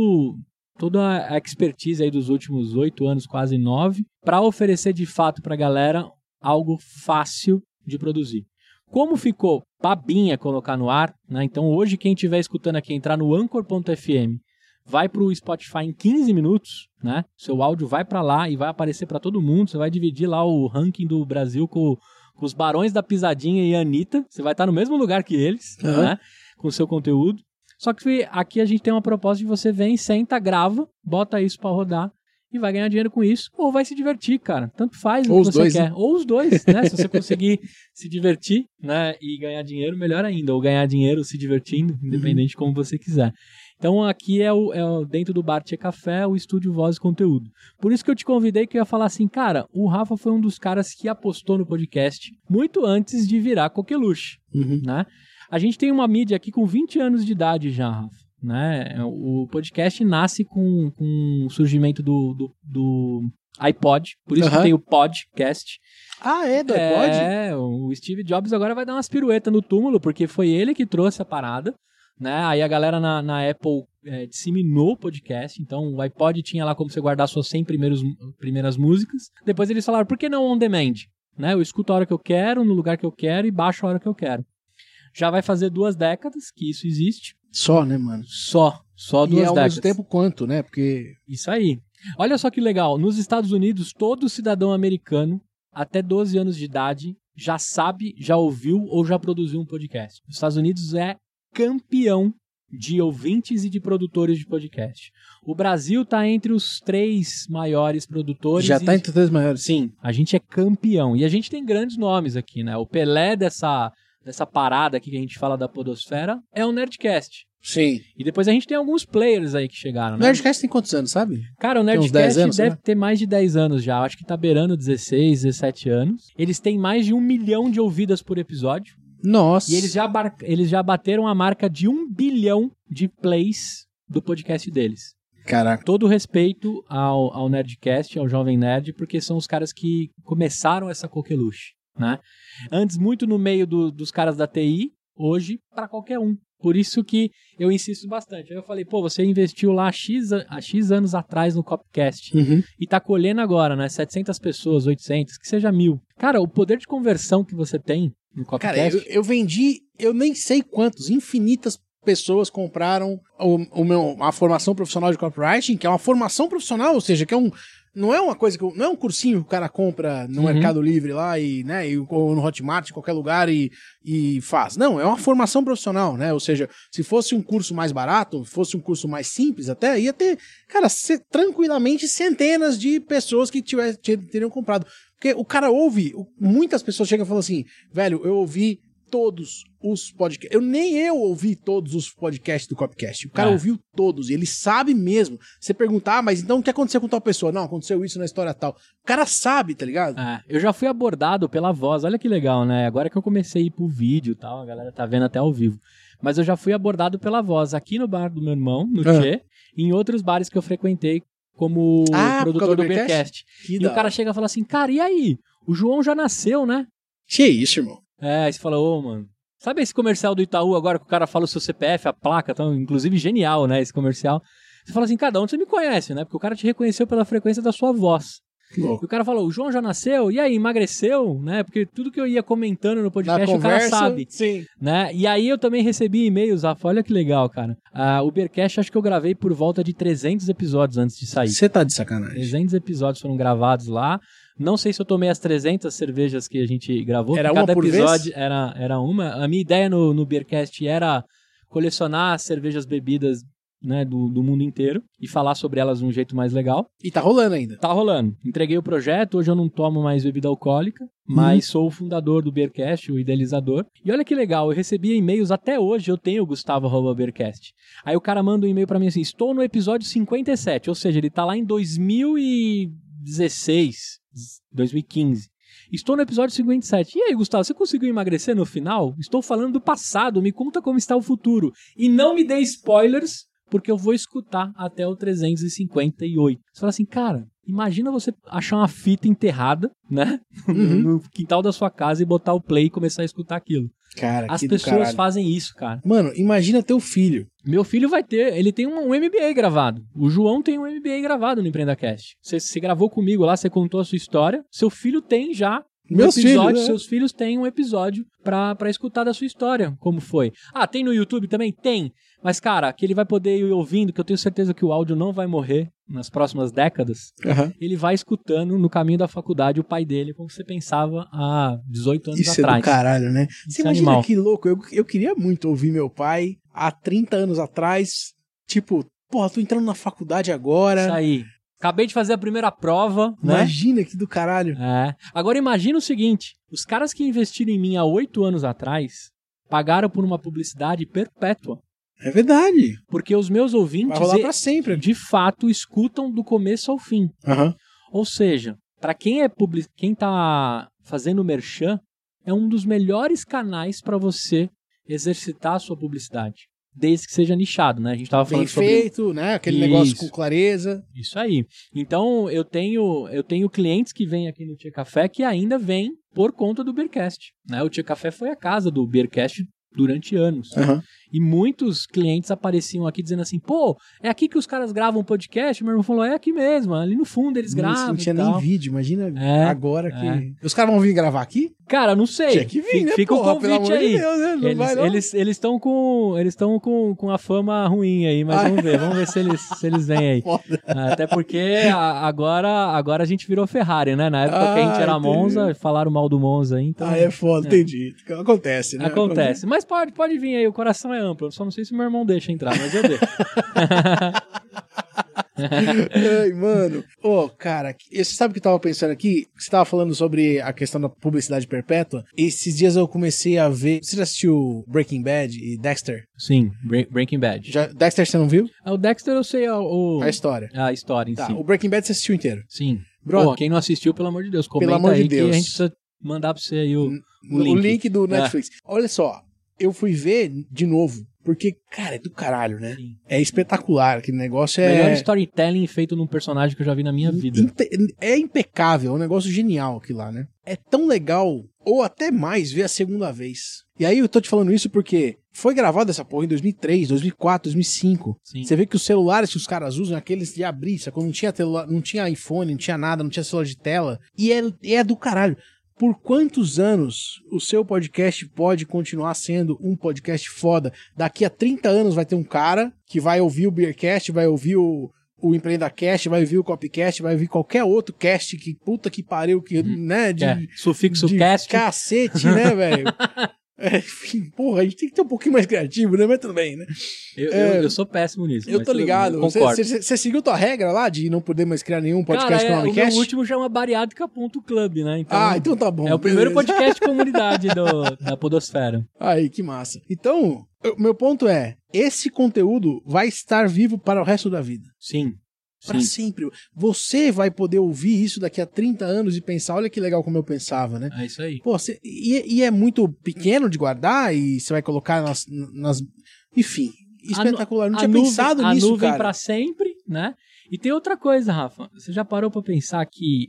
toda a expertise aí dos últimos 8 anos, quase 9, para oferecer de fato para a galera algo fácil de produzir. Como ficou babinha colocar no ar, né? Então hoje quem estiver escutando aqui, entrar no Anchor.fm, vai para o Spotify em 15 minutos, né? Seu áudio vai para lá e vai aparecer para todo mundo, você vai dividir lá o ranking do Brasil com os Barões da Pisadinha e a Anitta, você vai estar no mesmo lugar que eles, né? Com o seu conteúdo. Só que aqui a gente tem uma proposta de você vem, senta, grava, bota isso pra rodar e vai ganhar dinheiro com isso, ou vai se divertir, cara. Tanto faz o que você quer. Né? Ou os dois, né? Se você conseguir se divertir, né, e ganhar dinheiro, melhor ainda. Ou ganhar dinheiro se divertindo, independente de como você quiser. Então aqui é dentro do Bar Tchê Café, o estúdio Voz e Conteúdo. Por isso que eu te convidei, que eu ia falar assim, cara, o Rafa foi um dos caras que apostou no podcast muito antes de virar coqueluche, né? A gente tem uma mídia aqui com 20 anos de idade já, Rafa, né? O podcast nasce com o surgimento do iPod, por isso que tem o podcast. Ah, é? Do iPod? O Steve Jobs agora vai dar umas piruetas no túmulo, porque foi ele que trouxe a parada, né? Aí a galera na Apple disseminou o podcast, então o iPod tinha lá como você guardar suas 100 primeiras músicas. Depois eles falaram, por que não on demand? Né? Eu escuto a hora que eu quero, no lugar que eu quero e baixo a hora que eu quero. Já vai fazer 2 décadas que isso existe. Só, né, mano? Só 2 décadas. E ao mesmo tempo quanto, né? Porque... Isso aí. Olha só que legal. Nos Estados Unidos, todo cidadão americano até 12 anos de idade já sabe, já ouviu ou já produziu um podcast. Os Estados Unidos é campeão de ouvintes e de produtores de podcast. O Brasil está entre os 3 maiores produtores. Já está entre os 3 maiores. Sim, a gente é campeão. E a gente tem grandes nomes aqui, né? O Pelé dessa parada aqui que a gente fala da podosfera é o Nerdcast. Sim. E depois a gente tem alguns players aí que chegaram, né? O Nerdcast tem quantos anos, sabe? Cara, o Nerdcast deve ter mais de 10 anos já. Acho que tá beirando 16, 17 anos. Eles têm mais de 1 milhão de ouvidas por episódio. Nossa. E eles já bateram a marca de 1 bilhão de plays do podcast deles. Caraca. Todo respeito ao Nerdcast, ao Jovem Nerd, porque são os caras que começaram essa coqueluche, né? Antes, muito no meio dos caras da TI, hoje, para qualquer um. Por isso que eu insisto bastante. Aí eu falei, pô, você investiu lá há X anos atrás no Copcast e tá colhendo agora, né? 700 pessoas, 800, que seja 1000. Cara, o poder de conversão que você tem no Copcast... Cara, eu vendi, eu nem sei quantos, infinitas pessoas compraram a formação profissional de copywriting, que é uma formação profissional, ou seja, que é não é uma coisa não é um cursinho que o cara compra no Mercado Livre lá ou no Hotmart, em qualquer lugar e faz. Não, é uma formação profissional, né? Ou seja, se fosse um curso mais barato, fosse um curso mais simples até, ia ter, cara, tranquilamente centenas de pessoas que teriam comprado. Porque o cara ouve, muitas pessoas chegam e falam assim, velho, eu ouvi todos os podcasts. Eu ouvi todos os podcasts do Copcast. O cara ouviu todos e ele sabe mesmo. Você perguntar, mas então o que aconteceu com tal pessoa? Não, aconteceu isso na história tal. O cara sabe, tá ligado? Eu já fui abordado pela voz. Olha que legal, né? Agora que eu comecei a ir pro vídeo e tal, a galera tá vendo até ao vivo. Mas eu já fui abordado pela voz aqui no bar do meu irmão, no Tchê, e em outros bares que eu frequentei como produtor do Beercast. E o cara chega e fala assim, cara, e aí? O João já nasceu, né? Que isso, irmão? Aí você fala, mano, sabe esse comercial do Itaú agora que o cara fala o seu CPF, a placa, então, inclusive genial, né, esse comercial. Você fala assim, cada um você me conhece, né, porque o cara te reconheceu pela frequência da sua voz. E o cara falou, o João já nasceu, e aí, emagreceu, né, porque tudo que eu ia comentando no podcast, o cara sabe. Sim. Né, e aí eu também recebi e-mails, Rafa, olha que legal, cara. O Beercast acho que eu gravei por volta de 300 episódios antes de sair. Você tá de sacanagem. 300 episódios foram gravados lá. Não sei se eu tomei as 300 cervejas que a gente gravou. Era cada uma por episódio vez? Era uma. A minha ideia no Beercast era colecionar cervejas bebidas, né, do mundo inteiro e falar sobre elas de um jeito mais legal. E tá rolando ainda. Tá rolando. Entreguei o projeto, hoje eu não tomo mais bebida alcoólica, mas sou o fundador do Beercast, o idealizador. E olha que legal, eu recebi e-mails, até hoje eu tenho o Gustavo@Beercast. Aí o cara manda um e-mail pra mim assim, estou no episódio 57, ou seja, ele tá lá em 2016, 2015. Estou no episódio 57. E aí, Gustavo, você conseguiu emagrecer no final? Estou falando do passado, me conta como está o futuro. E não me dê spoilers, porque eu vou escutar até o 358. Você fala assim, cara, imagina você achar uma fita enterrada, né? No quintal da sua casa e botar o play e começar a escutar aquilo. Cara, as pessoas fazem isso, cara. Mano, imagina teu filho. Meu filho vai ter, ele tem um MBA gravado. O João tem um MBA gravado no EmpreendaCast. Você gravou comigo lá, você contou a sua história. Seu filho tem já Meus episódio, filhos, né? Seus filhos têm um episódio pra escutar da sua história, como foi. Tem no YouTube também? Tem. Mas, cara, que ele vai poder ir ouvindo, que eu tenho certeza que o áudio não vai morrer nas próximas décadas. Ele vai escutando no caminho da faculdade o pai dele, como você pensava há 18 anos atrás. Isso é do caralho, né? Você imagina animal. Que louco. Eu queria muito ouvir meu pai há 30 anos atrás. Tipo, porra, tô entrando na faculdade agora. Isso aí. Acabei de fazer a primeira prova, Imagina né? que do caralho. Agora imagina o seguinte, os caras que investiram em mim há 8 anos atrás pagaram por uma publicidade perpétua. É verdade. Porque os meus ouvintes, vai rolar pra sempre. De fato, escutam do começo ao fim. Ou seja, para quem tá fazendo merchan, é um dos melhores canais para você exercitar a sua publicidade. Desde que seja nichado, né? A gente tava falando sobre... Bem feito, né? Aquele negócio com clareza. Isso aí. Então, eu tenho clientes que vêm aqui no Tia Café que ainda vêm por conta do Beercast, né? O Tia Café foi a casa do Beercast durante anos. E muitos clientes apareciam aqui dizendo assim, pô, é aqui que os caras gravam podcast? O meu irmão falou, é aqui mesmo, ali no fundo eles gravam. Não tinha nem vídeo, imagina agora que... Os caras vão vir gravar aqui? Cara, não sei. Tinha que vir, né? Fica porra, o convite aí. De Deus, né? Não vai, não. Eles estão com a fama ruim aí, mas vamos ver se eles vêm aí. Até porque agora a gente virou Ferrari, né? Na época que a gente era Monza, falaram mal do Monza aí, então... é foda, entendi. Acontece, né? Acontece. Mas pode vir aí, o coração é amplo. Eu só não sei se meu irmão deixa entrar, mas eu deixo. Ai, mano. Cara, você sabe o que eu tava pensando aqui? Você tava falando sobre a questão da publicidade perpétua. Esses dias eu comecei a ver... Você já assistiu Breaking Bad e Dexter? Sim, Breaking Bad. Dexter você não viu? O Dexter eu sei a história. A história em si. O Breaking Bad você assistiu inteiro? Sim. Brother, quem não assistiu, pelo amor de Deus, comenta pelo amor aí de Deus. que a gente precisa mandar pra você aí o link. O link do Netflix. Olha só, eu fui ver de novo. Porque, cara, é do caralho, né? Sim. É espetacular, aquele negócio é... Melhor storytelling feito num personagem que eu já vi na minha vida. É impecável, é um negócio genial aquilo lá, né? É tão legal, ou até mais, ver a segunda vez. E aí eu tô te falando isso porque foi gravado essa porra em 2003, 2004, 2005. Sim. Você vê que os celulares que os caras usam, aqueles de abrir, quando não tinha iPhone, não tinha nada, não tinha celular de tela. E é do caralho. Por quantos anos o seu podcast pode continuar sendo um podcast foda? Daqui a 30 anos vai ter um cara que vai ouvir o Beercast, vai ouvir o EmpreendaCast, vai ouvir o Copycast, vai ouvir qualquer outro cast que puta que pariu, que, né? Sufixo cast. Cacete, né, velho? Enfim, porra, a gente tem que ter um pouquinho mais criativo, né? Mas tudo bem, né? Eu sou péssimo nisso. Eu tô ligado. Você seguiu tua regra lá de não poder mais criar nenhum podcast com Nomecast? O meu último chama Bariátrica.club, né? Então tá bom. É o primeiro podcast de comunidade da podosfera. Aí, que massa. Então, meu ponto é, esse conteúdo vai estar vivo para o resto da vida. Sim. Pra sempre. Você vai poder ouvir isso daqui a 30 anos e pensar, olha que legal como eu pensava, né? É isso aí. Pô, e é muito pequeno de guardar e você vai colocar nas... Enfim, espetacular. Não tinha pensado nisso, cara. A nuvem pra sempre, né? E tem outra coisa, Rafa. Você já parou pra pensar que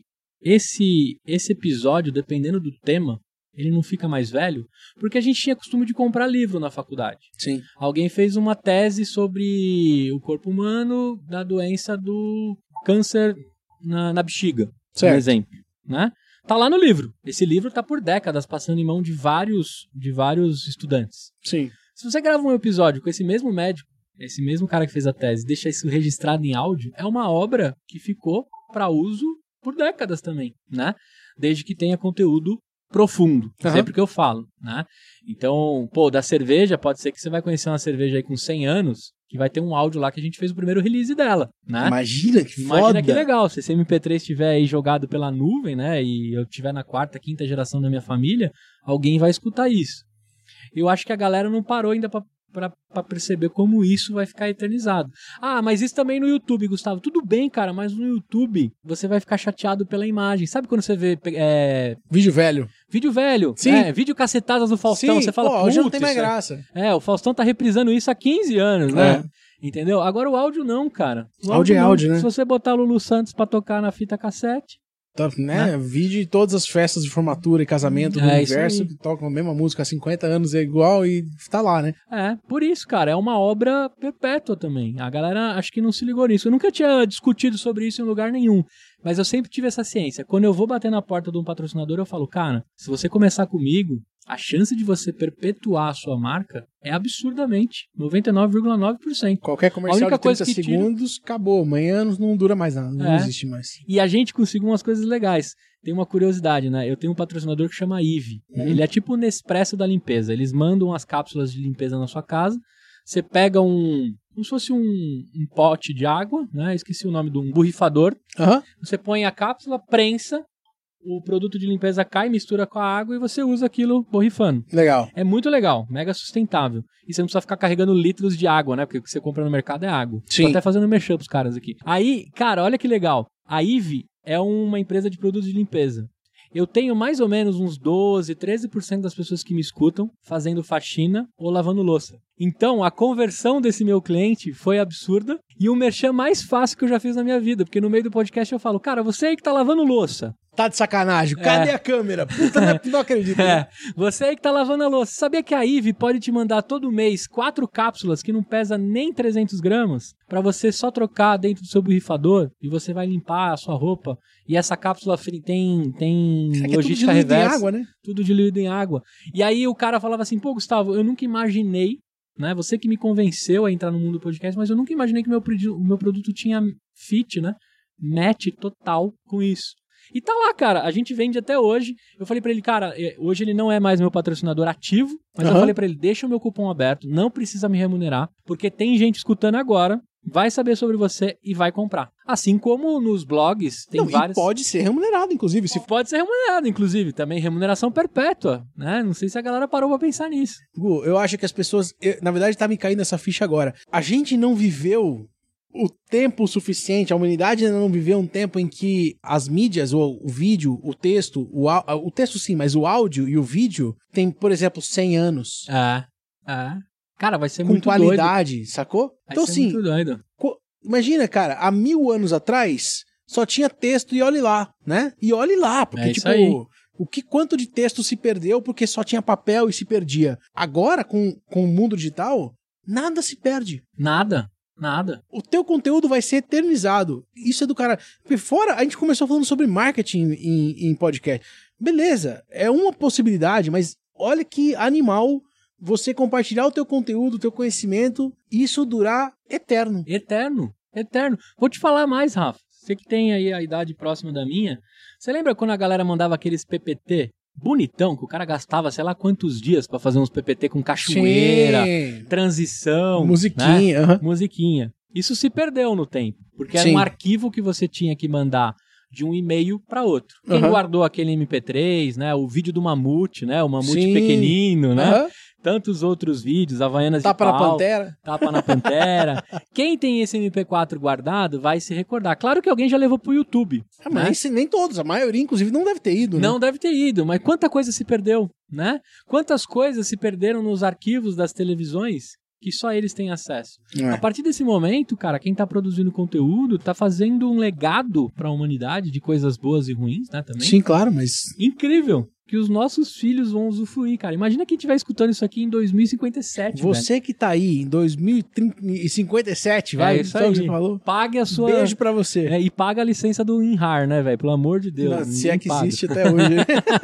esse episódio, dependendo do tema, ele não fica mais velho? Porque a gente tinha costume de comprar livro na faculdade. Sim. Alguém fez uma tese sobre o corpo humano da doença do câncer na bexiga, por exemplo, né? Tá lá no livro. Esse livro tá por décadas passando em mão de vários estudantes. Sim. Se você grava um episódio com esse mesmo médico, esse mesmo cara que fez a tese, deixa isso registrado em áudio, é uma obra que ficou para uso por décadas também, né? Desde que tenha conteúdo profundo, sempre que eu falo, né? Então, da cerveja, pode ser que você vai conhecer uma cerveja aí com 100 anos, que vai ter um áudio lá que a gente fez o primeiro release dela, né? Imagina que foda! Imagina que legal, se esse MP3 estiver aí jogado pela nuvem, né, e eu estiver na 4ª, 5ª geração da minha família, alguém vai escutar isso. Eu acho que a galera não parou ainda pra perceber como isso vai ficar eternizado. Mas isso também no YouTube, Gustavo. Tudo bem, cara, mas no YouTube você vai ficar chateado pela imagem. Sabe quando você vê... Vídeo velho. Vídeo velho. Sim. Vídeo cacetadas do Faustão. Sim. Você fala, hoje não tem mais graça. O Faustão tá reprisando isso há 15 anos, né? Entendeu? Agora o áudio não, cara. O áudio é áudio, né? Se você botar Lulu Santos pra tocar na fita cassete... Né? Vídeo de todas as festas de formatura e casamento do universo que tocam a mesma música há 50 anos, é igual e tá lá, né? Por isso, cara, é uma obra perpétua também. A galera acho que não se ligou nisso. Eu nunca tinha discutido sobre isso em lugar nenhum, mas eu sempre tive essa ciência. Quando eu vou bater na porta de um patrocinador, eu falo, cara, se você começar comigo, a chance de você perpetuar a sua marca é absurdamente 99,9%. Qualquer comercial de 30 segundos, acabou. Amanhã não dura mais nada, não existe mais. E a gente conseguiu umas coisas legais. Tem uma curiosidade, né? Eu tenho um patrocinador que chama Ive. Ele é tipo o Nespresso da limpeza. Eles mandam as cápsulas de limpeza na sua casa. Você pega como se fosse um pote de água, né? Esqueci o nome de um borrifador. Você põe a cápsula, prensa, o produto de limpeza cai, mistura com a água e você usa aquilo borrifando. Legal. É muito legal, mega sustentável. E você não precisa ficar carregando litros de água, né? Porque o que você compra no mercado é água. Sim. Tô até fazendo merchan pros caras aqui. Aí, cara, olha que legal. A Ive é uma empresa de produtos de limpeza. Eu tenho mais ou menos uns 12, 13% das pessoas que me escutam fazendo faxina ou lavando louça. Então, a conversão desse meu cliente foi absurda e o merchan mais fácil que eu já fiz na minha vida, porque no meio do podcast eu falo, cara, você aí que tá lavando louça, Tá de sacanagem. Cadê a câmera? Puta, não acredito. Você aí que tá lavando a louça. Sabia que a Ive pode te mandar todo mês 4 cápsulas que não pesa nem 300 gramas pra você só trocar dentro do seu borrifador e você vai limpar a sua roupa. E essa cápsula tem logística tudo diluído reversa. em água, né? Tudo diluído em água. E aí o cara falava assim, pô, Gustavo, eu nunca imaginei, né? Você que me convenceu a entrar no mundo do podcast, mas eu nunca imaginei que o meu produto tinha fit, né? Match total com isso. E tá lá, cara, a gente vende até hoje. Eu falei pra ele, cara, hoje ele não é mais meu patrocinador ativo, mas eu falei pra ele, deixa o meu cupom aberto, não precisa me remunerar, porque tem gente escutando agora, vai saber sobre você e vai comprar. Assim como nos blogs, tem vários... E pode ser remunerado, inclusive. Pode ser remunerado, inclusive, também remuneração perpétua, né? Não sei se a galera parou pra pensar nisso. Gu, eu acho que as pessoas... na verdade, tá me caindo essa ficha agora. A gente não viveu o tempo suficiente, a humanidade ainda não viveu um tempo em que as mídias, o vídeo, o texto, o texto sim, mas o áudio e o vídeo tem, por exemplo, 100 anos. Cara, vai ser com muito qualidade, doido. Sacou? Vai Então, ser assim, muito doido. Imagina, cara, há 1000 anos atrás só tinha texto e olhe lá, né? E olhe lá, porque, quanto de texto se perdeu porque só tinha papel e se perdia. Agora, com o mundo digital, nada se perde. Nada. O teu conteúdo vai ser eternizado. Isso é do cara. Porque fora, a gente começou falando sobre marketing em podcast. Beleza, é uma possibilidade, mas olha que animal você compartilhar o teu conteúdo, o teu conhecimento, e isso durar eterno. Eterno. Vou te falar mais, Rafa. Você que tem aí a idade próxima da minha, você lembra quando a galera mandava aqueles PPT bonitão, que o cara gastava sei lá quantos dias pra fazer uns PPT com cachoeira, transição, musiquinha, né? Musiquinha. Isso se perdeu no tempo, porque era um arquivo que você tinha que mandar de um e-mail para outro. Quem guardou aquele MP3, né? O vídeo do mamute, né? O mamute pequenino, né? Tantos outros vídeos, Havaianas de pau. Tapa na Pantera. Quem tem esse MP4 guardado vai se recordar. Claro que alguém já levou pro YouTube. Mas nem todos, a maioria, inclusive, não deve ter ido. Não deve ter ido, mas quanta coisa se perdeu, né? Quantas coisas se perderam nos arquivos das televisões que só eles têm acesso. A partir desse momento, cara, quem tá produzindo conteúdo tá fazendo um legado pra humanidade de coisas boas e ruins, né, também. Sim, claro, mas... Incrível! Que os nossos filhos vão usufruir, cara. Imagina quem estiver escutando isso aqui em 2057, Você que tá aí em 2057, vai, isso aí. Você falou? Pague a sua... Beijo pra você. E paga a licença do WinRAR, né, velho? Pelo amor de Deus. Não, se é que existe até hoje.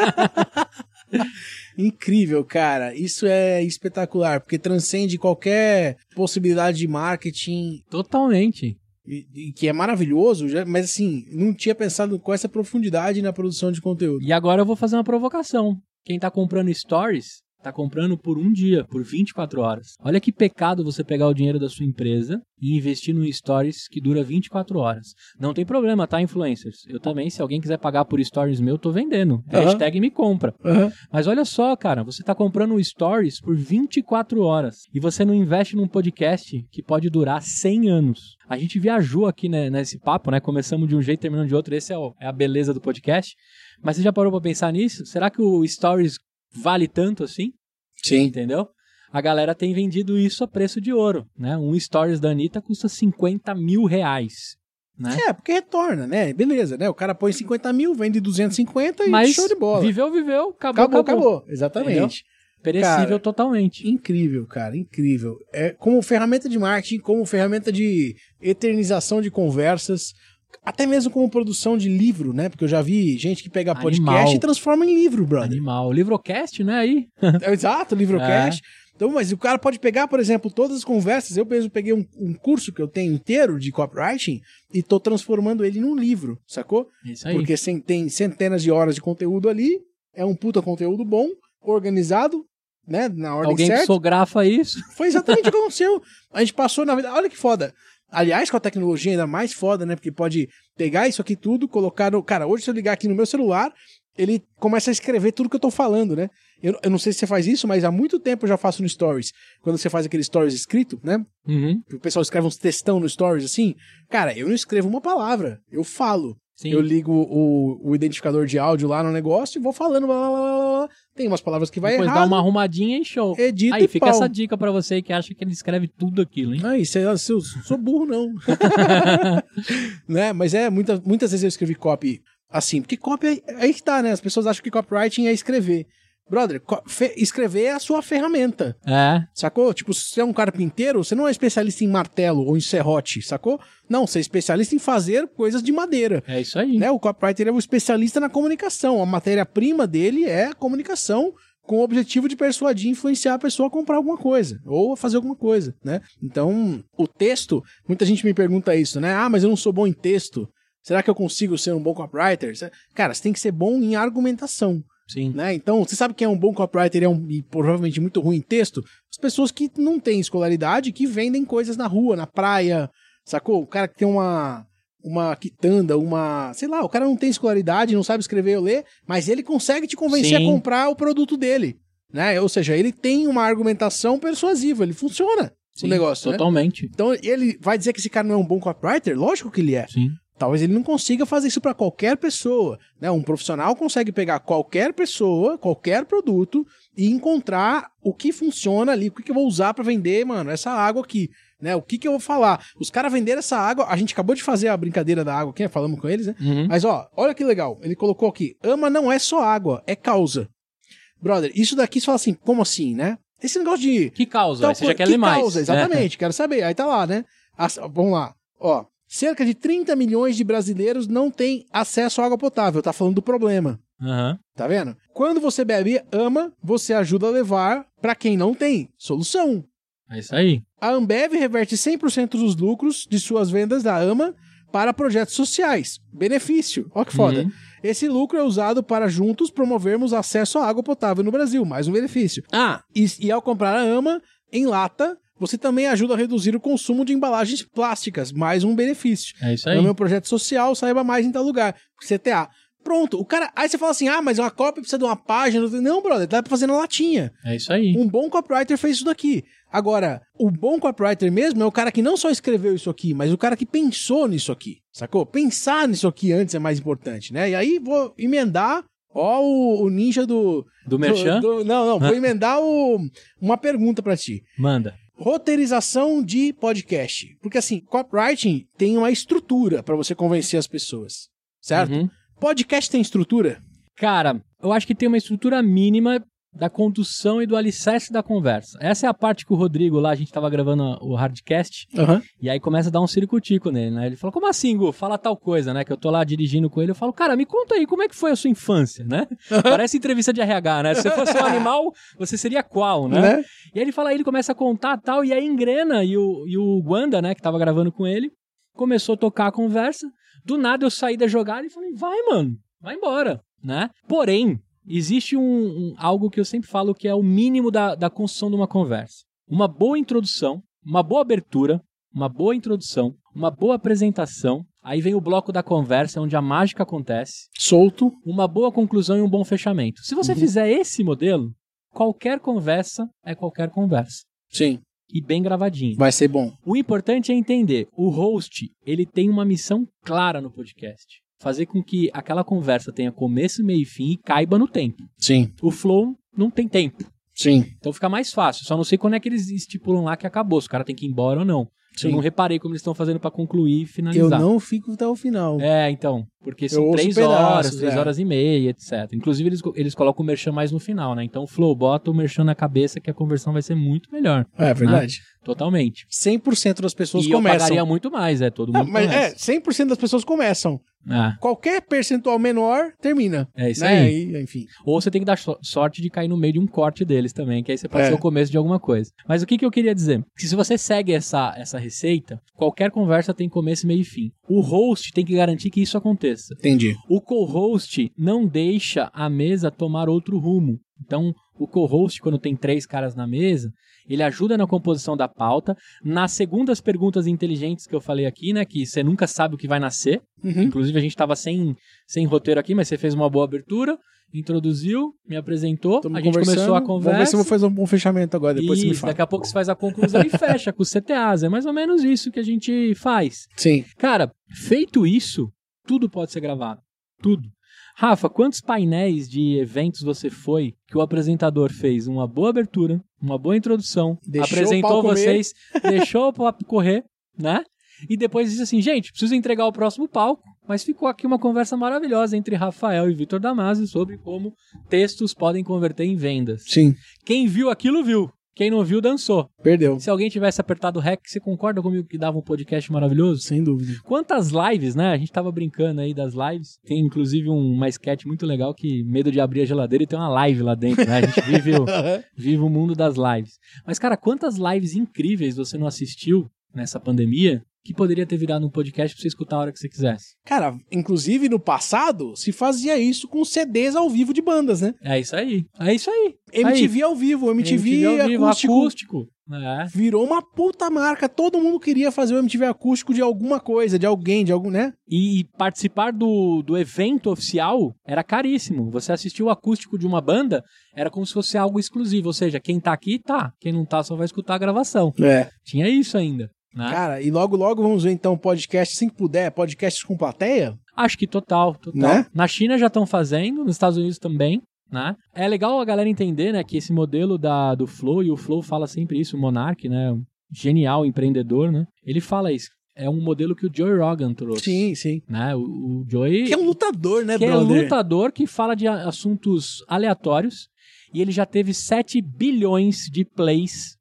Incrível, cara. Isso é espetacular, porque transcende qualquer possibilidade de marketing. Totalmente. E que é maravilhoso, mas assim, não tinha pensado com essa profundidade na produção de conteúdo. E agora eu vou fazer uma provocação. Quem tá comprando stories, tá comprando por um dia, por 24 horas. Olha que pecado você pegar o dinheiro da sua empresa e investir num stories que dura 24 horas. Não tem problema, tá, influencers? Eu também, se alguém quiser pagar por stories meu, tô vendendo. Hashtag me compra. Mas olha só, cara, você tá comprando um stories por 24 horas e você não investe num podcast que pode durar 100 anos. A gente viajou aqui, né, nesse papo, né? Começamos de um jeito, terminando de outro. Esse é a beleza do podcast. Mas você já parou pra pensar nisso? Será que o stories vale tanto assim? Sim. Entendeu? A galera tem vendido isso a preço de ouro, né? Um stories da Anitta custa 50 mil reais, né? Porque retorna, né? Beleza, né? O cara põe 50 mil, vende 250 e mas show de bola. Viveu, acabou. Exatamente. Entendeu? Perecível, cara, totalmente. Incrível, cara, incrível. É como ferramenta de marketing, como ferramenta de eternização de conversas, até mesmo como produção de livro, né? Porque eu já vi gente que pega podcast e transforma em livro, brother. Animal. Livrocast, né? Aí. Exato, Livrocast. Então, mas o cara pode pegar, por exemplo, todas as conversas. Eu mesmo peguei um curso que eu tenho inteiro de copywriting e tô transformando ele num livro, sacou? Isso aí. Porque tem centenas de horas de conteúdo ali, é um puta conteúdo bom, organizado, né? Na ordem certa. Alguém psicografa isso. Foi exatamente o que aconteceu. A gente passou na vida. Olha que foda. Aliás, com a tecnologia ainda mais foda, né? Porque pode pegar isso aqui tudo, colocar no... Cara, hoje se eu ligar aqui no meu celular, ele começa a escrever tudo que eu tô falando, né? Eu não sei se você faz isso, mas há muito tempo eu já faço no Stories. Quando você faz aquele Stories escrito, né? O pessoal escreve uns textão no Stories, assim. Cara, eu não escrevo uma palavra. Eu falo. Sim. Eu ligo o identificador de áudio lá no negócio e vou falando, blá, blá, blá, blá. Tem umas palavras que vai errado. Depois dá uma arrumadinha e show. Edita aí e fica pau. essa dica pra você que acha que ele escreve tudo aquilo, hein? Isso eu sou burro, não. Né? Mas muitas vezes eu escrevi copy Assim, porque copy, aí que tá, né? As pessoas acham que copywriting é escrever. Brother, escrever é a sua ferramenta. Sacou? Tipo, se você é um carpinteiro, você não é especialista em martelo ou em serrote, sacou? Não, você é especialista em fazer coisas de madeira. É isso aí. Né? O copywriter é um especialista na comunicação. A matéria-prima dele é a comunicação com o objetivo de persuadir e influenciar a pessoa a comprar alguma coisa ou a fazer alguma coisa, né? Então, o texto, muita gente me pergunta isso, né? Ah, mas eu não sou bom em texto. Será que eu consigo ser um bom copywriter? Cara, você tem que ser bom em argumentação. Sim. Né? Então, você sabe quem é um bom copywriter e provavelmente muito ruim em texto? As pessoas que não têm escolaridade, que vendem coisas na rua, na praia, sacou? O cara que tem uma quitanda, sei lá, o cara não tem escolaridade, não sabe escrever ou ler, mas ele consegue te convencer a comprar o produto dele, né? Ou seja, ele tem uma argumentação persuasiva, ele funciona. Sim, o negócio, totalmente. Né? Então, ele vai dizer que esse cara não é um bom copywriter? Lógico que ele é. Sim. Talvez ele não consiga fazer isso para qualquer pessoa, né? Um profissional consegue pegar qualquer pessoa, qualquer produto e encontrar o que funciona ali, o que eu vou usar para vender, mano, essa água aqui, né? O que eu vou falar? Os caras venderam essa água, a gente acabou de fazer a brincadeira da água aqui, né? Falamos com eles, né? Uhum. Mas ó, olha que legal, ele colocou aqui, ama não é só água, é causa. Brother, isso daqui você fala assim, como assim, né? Esse negócio de... Que causa? Você já quer ler mais. Que causa, exatamente, quero saber. Aí tá lá, né? Vamos lá, ó. Cerca de 30 milhões de brasileiros não têm acesso à água potável. Tá falando do problema. Uhum. Tá vendo? Quando você bebe AMA, você ajuda a levar pra quem não tem. Solução. É isso aí. A Ambev reverte 100% dos lucros de suas vendas da AMA para projetos sociais. Benefício. Ó que foda. Uhum. Esse lucro é usado para juntos promovermos acesso à água potável no Brasil. Mais um benefício. E ao comprar a AMA em lata, você também ajuda a reduzir o consumo de embalagens plásticas. Mais um benefício. É isso aí. No meu projeto social, saiba mais em tal lugar. CTA. Pronto. O cara... Aí você fala assim, mas uma cópia precisa de uma página. Não, brother, dá pra fazer na latinha. É isso aí. Um bom copywriter fez isso daqui. Agora, o bom copywriter mesmo é o cara que não só escreveu isso aqui, mas o cara que pensou nisso aqui. Sacou? Pensar nisso aqui antes é mais importante, né? E aí vou emendar... Ó, o ninja do Merchan? Vou emendar uma pergunta pra ti. Manda. Roteirização de podcast. Porque assim, copywriting tem uma estrutura pra você convencer as pessoas, certo? Uhum. Podcast tem estrutura? Cara, eu acho que tem uma estrutura mínima da condução e do alicerce da conversa. Essa é a parte que o Rodrigo lá, a gente tava gravando o Hardcast, e aí começa a dar um ciricutico nele, né? Ele fala, como assim, Gu? Fala tal coisa, né? Que eu tô lá dirigindo com ele, eu falo, cara, me conta aí, como é que foi a sua infância, né? Parece entrevista de RH, né? Se você fosse um animal, você seria qual, né? E aí ele começa a contar tal, e aí engrena, e o Wanda, né, que tava gravando com ele, começou a tocar a conversa, do nada eu saí da jogada e falei, vai, mano, vai embora, né? Porém, existe algo que eu sempre falo que é o mínimo da construção de uma conversa. Uma boa introdução, uma boa abertura, uma boa introdução, uma boa apresentação. Aí vem o bloco da conversa, onde a mágica acontece. Solto. Uma boa conclusão e um bom fechamento. Se você fizer esse modelo, qualquer conversa é qualquer conversa. Sim. E bem gravadinho. Vai ser bom. O importante é entender, o host, ele tem uma missão clara no podcast. Fazer com que aquela conversa tenha começo, meio e fim e caiba no tempo. Sim. O flow não tem tempo. Sim. Então fica mais fácil. Só não sei quando é que eles estipulam lá que acabou. Se o cara tem que ir embora ou não. Sim. Eu não reparei como eles estão fazendo pra concluir e finalizar. Eu não fico até o final. Então. Porque são 3 horas, 3 horas e meia, etc. Inclusive, eles colocam o merchan mais no final, né? Então, Flow, bota o merchan na cabeça que a conversão vai ser muito melhor. É verdade. Né? Totalmente. 100% das pessoas e começam. Eu pagaria muito mais, todo mundo começa. 100% das pessoas começam. Qualquer percentual menor, termina. É isso né? aí. Enfim. Ou você tem que dar sorte de cair no meio de um corte deles também, que aí você pode ser o começo de alguma coisa. Mas o que eu queria dizer? Que se você segue essa receita, qualquer conversa tem começo, meio e fim. O host tem que garantir que isso aconteça. Entendi. O co-host não deixa a mesa tomar outro rumo. Então, o co-host, quando tem 3 caras na mesa, ele ajuda na composição da pauta. Nas segundas perguntas inteligentes que eu falei aqui, né? Que você nunca sabe o que vai nascer. Inclusive, a gente estava sem roteiro aqui, mas você fez uma boa abertura, introduziu, me apresentou, a gente começou a conversa. Vamos ver se eu vou fazer um bom fechamento agora, depois você me fala. Daqui a pouco você faz a conclusão e fecha com os CTAs. É mais ou menos isso que a gente faz. Sim. Cara, feito isso, tudo pode ser gravado. Tudo. Rafa, quantos painéis de eventos você foi que o apresentador fez uma boa abertura, uma boa introdução, apresentou vocês, deixou o papo correr, né? E depois disse assim, gente, preciso entregar o próximo palco, mas ficou aqui uma conversa maravilhosa entre Rafael e Vitor Damasio sobre como textos podem converter em vendas. Sim. Quem viu aquilo, viu. Quem não viu, dançou. Perdeu. Se alguém tivesse apertado o REC, você concorda comigo que dava um podcast maravilhoso? Sem dúvida. Quantas lives, né? A gente tava brincando aí das lives. Tem inclusive uma sketch muito legal que medo de abrir a geladeira e tem uma live lá dentro, né? A gente vive o mundo das lives. Mas, cara, quantas lives incríveis você não assistiu nessa pandemia que poderia ter virado um podcast pra você escutar a hora que você quisesse? Cara, inclusive no passado se fazia isso com CDs ao vivo de bandas, né? É isso aí. É isso aí. MTV ao vivo, MTV ao vivo, acústico. É. Virou uma puta marca. Todo mundo queria fazer o MTV acústico de alguma coisa, de alguém, de algum, né? E participar do evento oficial era caríssimo. Você assistir o acústico de uma banda era como se fosse algo exclusivo. Ou seja, quem tá aqui, tá. Quem não tá, só vai escutar a gravação. É. Tinha isso ainda. Né? Cara, e logo vamos ver então podcast, assim que puder, podcasts com plateia? Acho que total. Né? Na China já estão fazendo, nos Estados Unidos também, né? É legal a galera entender, né, que esse modelo do Flow, e o Flow fala sempre isso, o Monark, né, um genial empreendedor, né? Ele fala isso. É um modelo que o Joe Rogan trouxe. Sim, sim. Né? O Joey... Que é um lutador, né, que brother? É um lutador que fala de assuntos aleatórios e ele já teve 7 bilhões de plays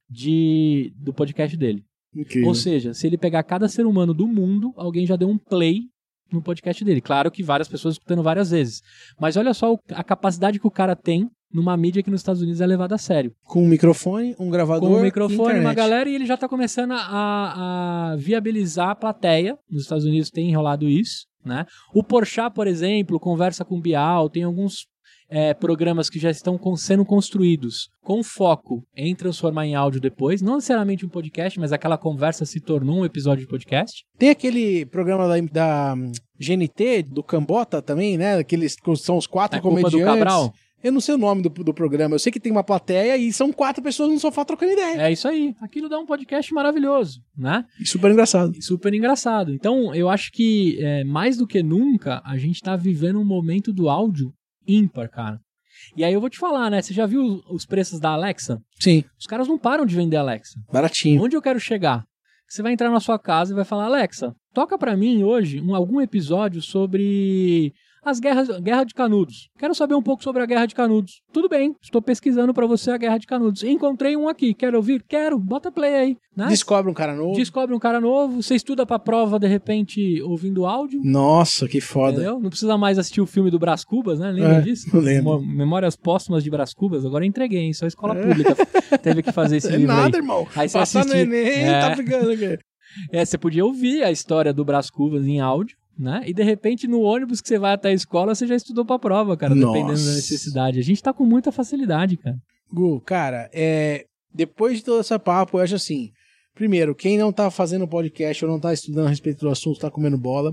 do podcast dele. Incrível. Ou seja, se ele pegar cada ser humano do mundo, alguém já deu um play no podcast dele. Claro que várias pessoas escutando várias vezes. Mas olha só a capacidade que o cara tem numa mídia que nos Estados Unidos é levada a sério. Com um microfone, um gravador, com um microfone, internet. Uma galera, e ele já está começando a viabilizar a plateia. Nos Estados Unidos tem enrolado isso, né? O Porchat, por exemplo, conversa com o Bial, tem alguns programas que já estão sendo construídos com foco em transformar em áudio depois, não necessariamente um podcast, mas aquela conversa se tornou um episódio de podcast. Tem aquele programa da GNT, do Cambota também, né? Aqueles são os 4 comediantes. Culpa do Cabral? Eu não sei o nome do programa, eu sei que tem uma plateia e são 4 pessoas no sofá trocando ideia. É isso aí, aquilo dá um podcast maravilhoso, né? E super engraçado. Super engraçado. Então, eu acho que mais do que nunca, a gente tá vivendo um momento do áudio ímpar, cara. E aí eu vou te falar, né? Você já viu os preços da Alexa? Sim. Os caras não param de vender Alexa. Baratinho. Onde eu quero chegar? Você vai entrar na sua casa e vai falar, Alexa, toca pra mim hoje algum episódio sobre Guerra de Canudos. Quero saber um pouco sobre a Guerra de Canudos. Tudo bem, estou pesquisando pra você a Guerra de Canudos. Encontrei um aqui, quer ouvir? Quero, bota play aí. Né? Descobre um cara novo. Descobre um cara novo, você estuda pra prova, de repente, ouvindo áudio. Nossa, que foda. Entendeu? Não precisa mais assistir o filme do Brás Cubas, né? Lembra disso? Não lembro. Memórias Póstumas de Brás Cubas. Agora eu entreguei, hein? Só a escola pública teve que fazer esse livro nada, aí. Irmão. Aí você Passa no Enem, tá brigando aqui. Você podia ouvir a história do Brás Cubas em áudio, né? E de repente no ônibus que você vai até a escola, você já estudou pra prova, cara, dependendo da necessidade. A gente tá com muita facilidade, cara. Gu, cara, depois de toda essa papo, eu acho assim, primeiro, quem não tá fazendo podcast ou não tá estudando a respeito do assunto, tá comendo bola,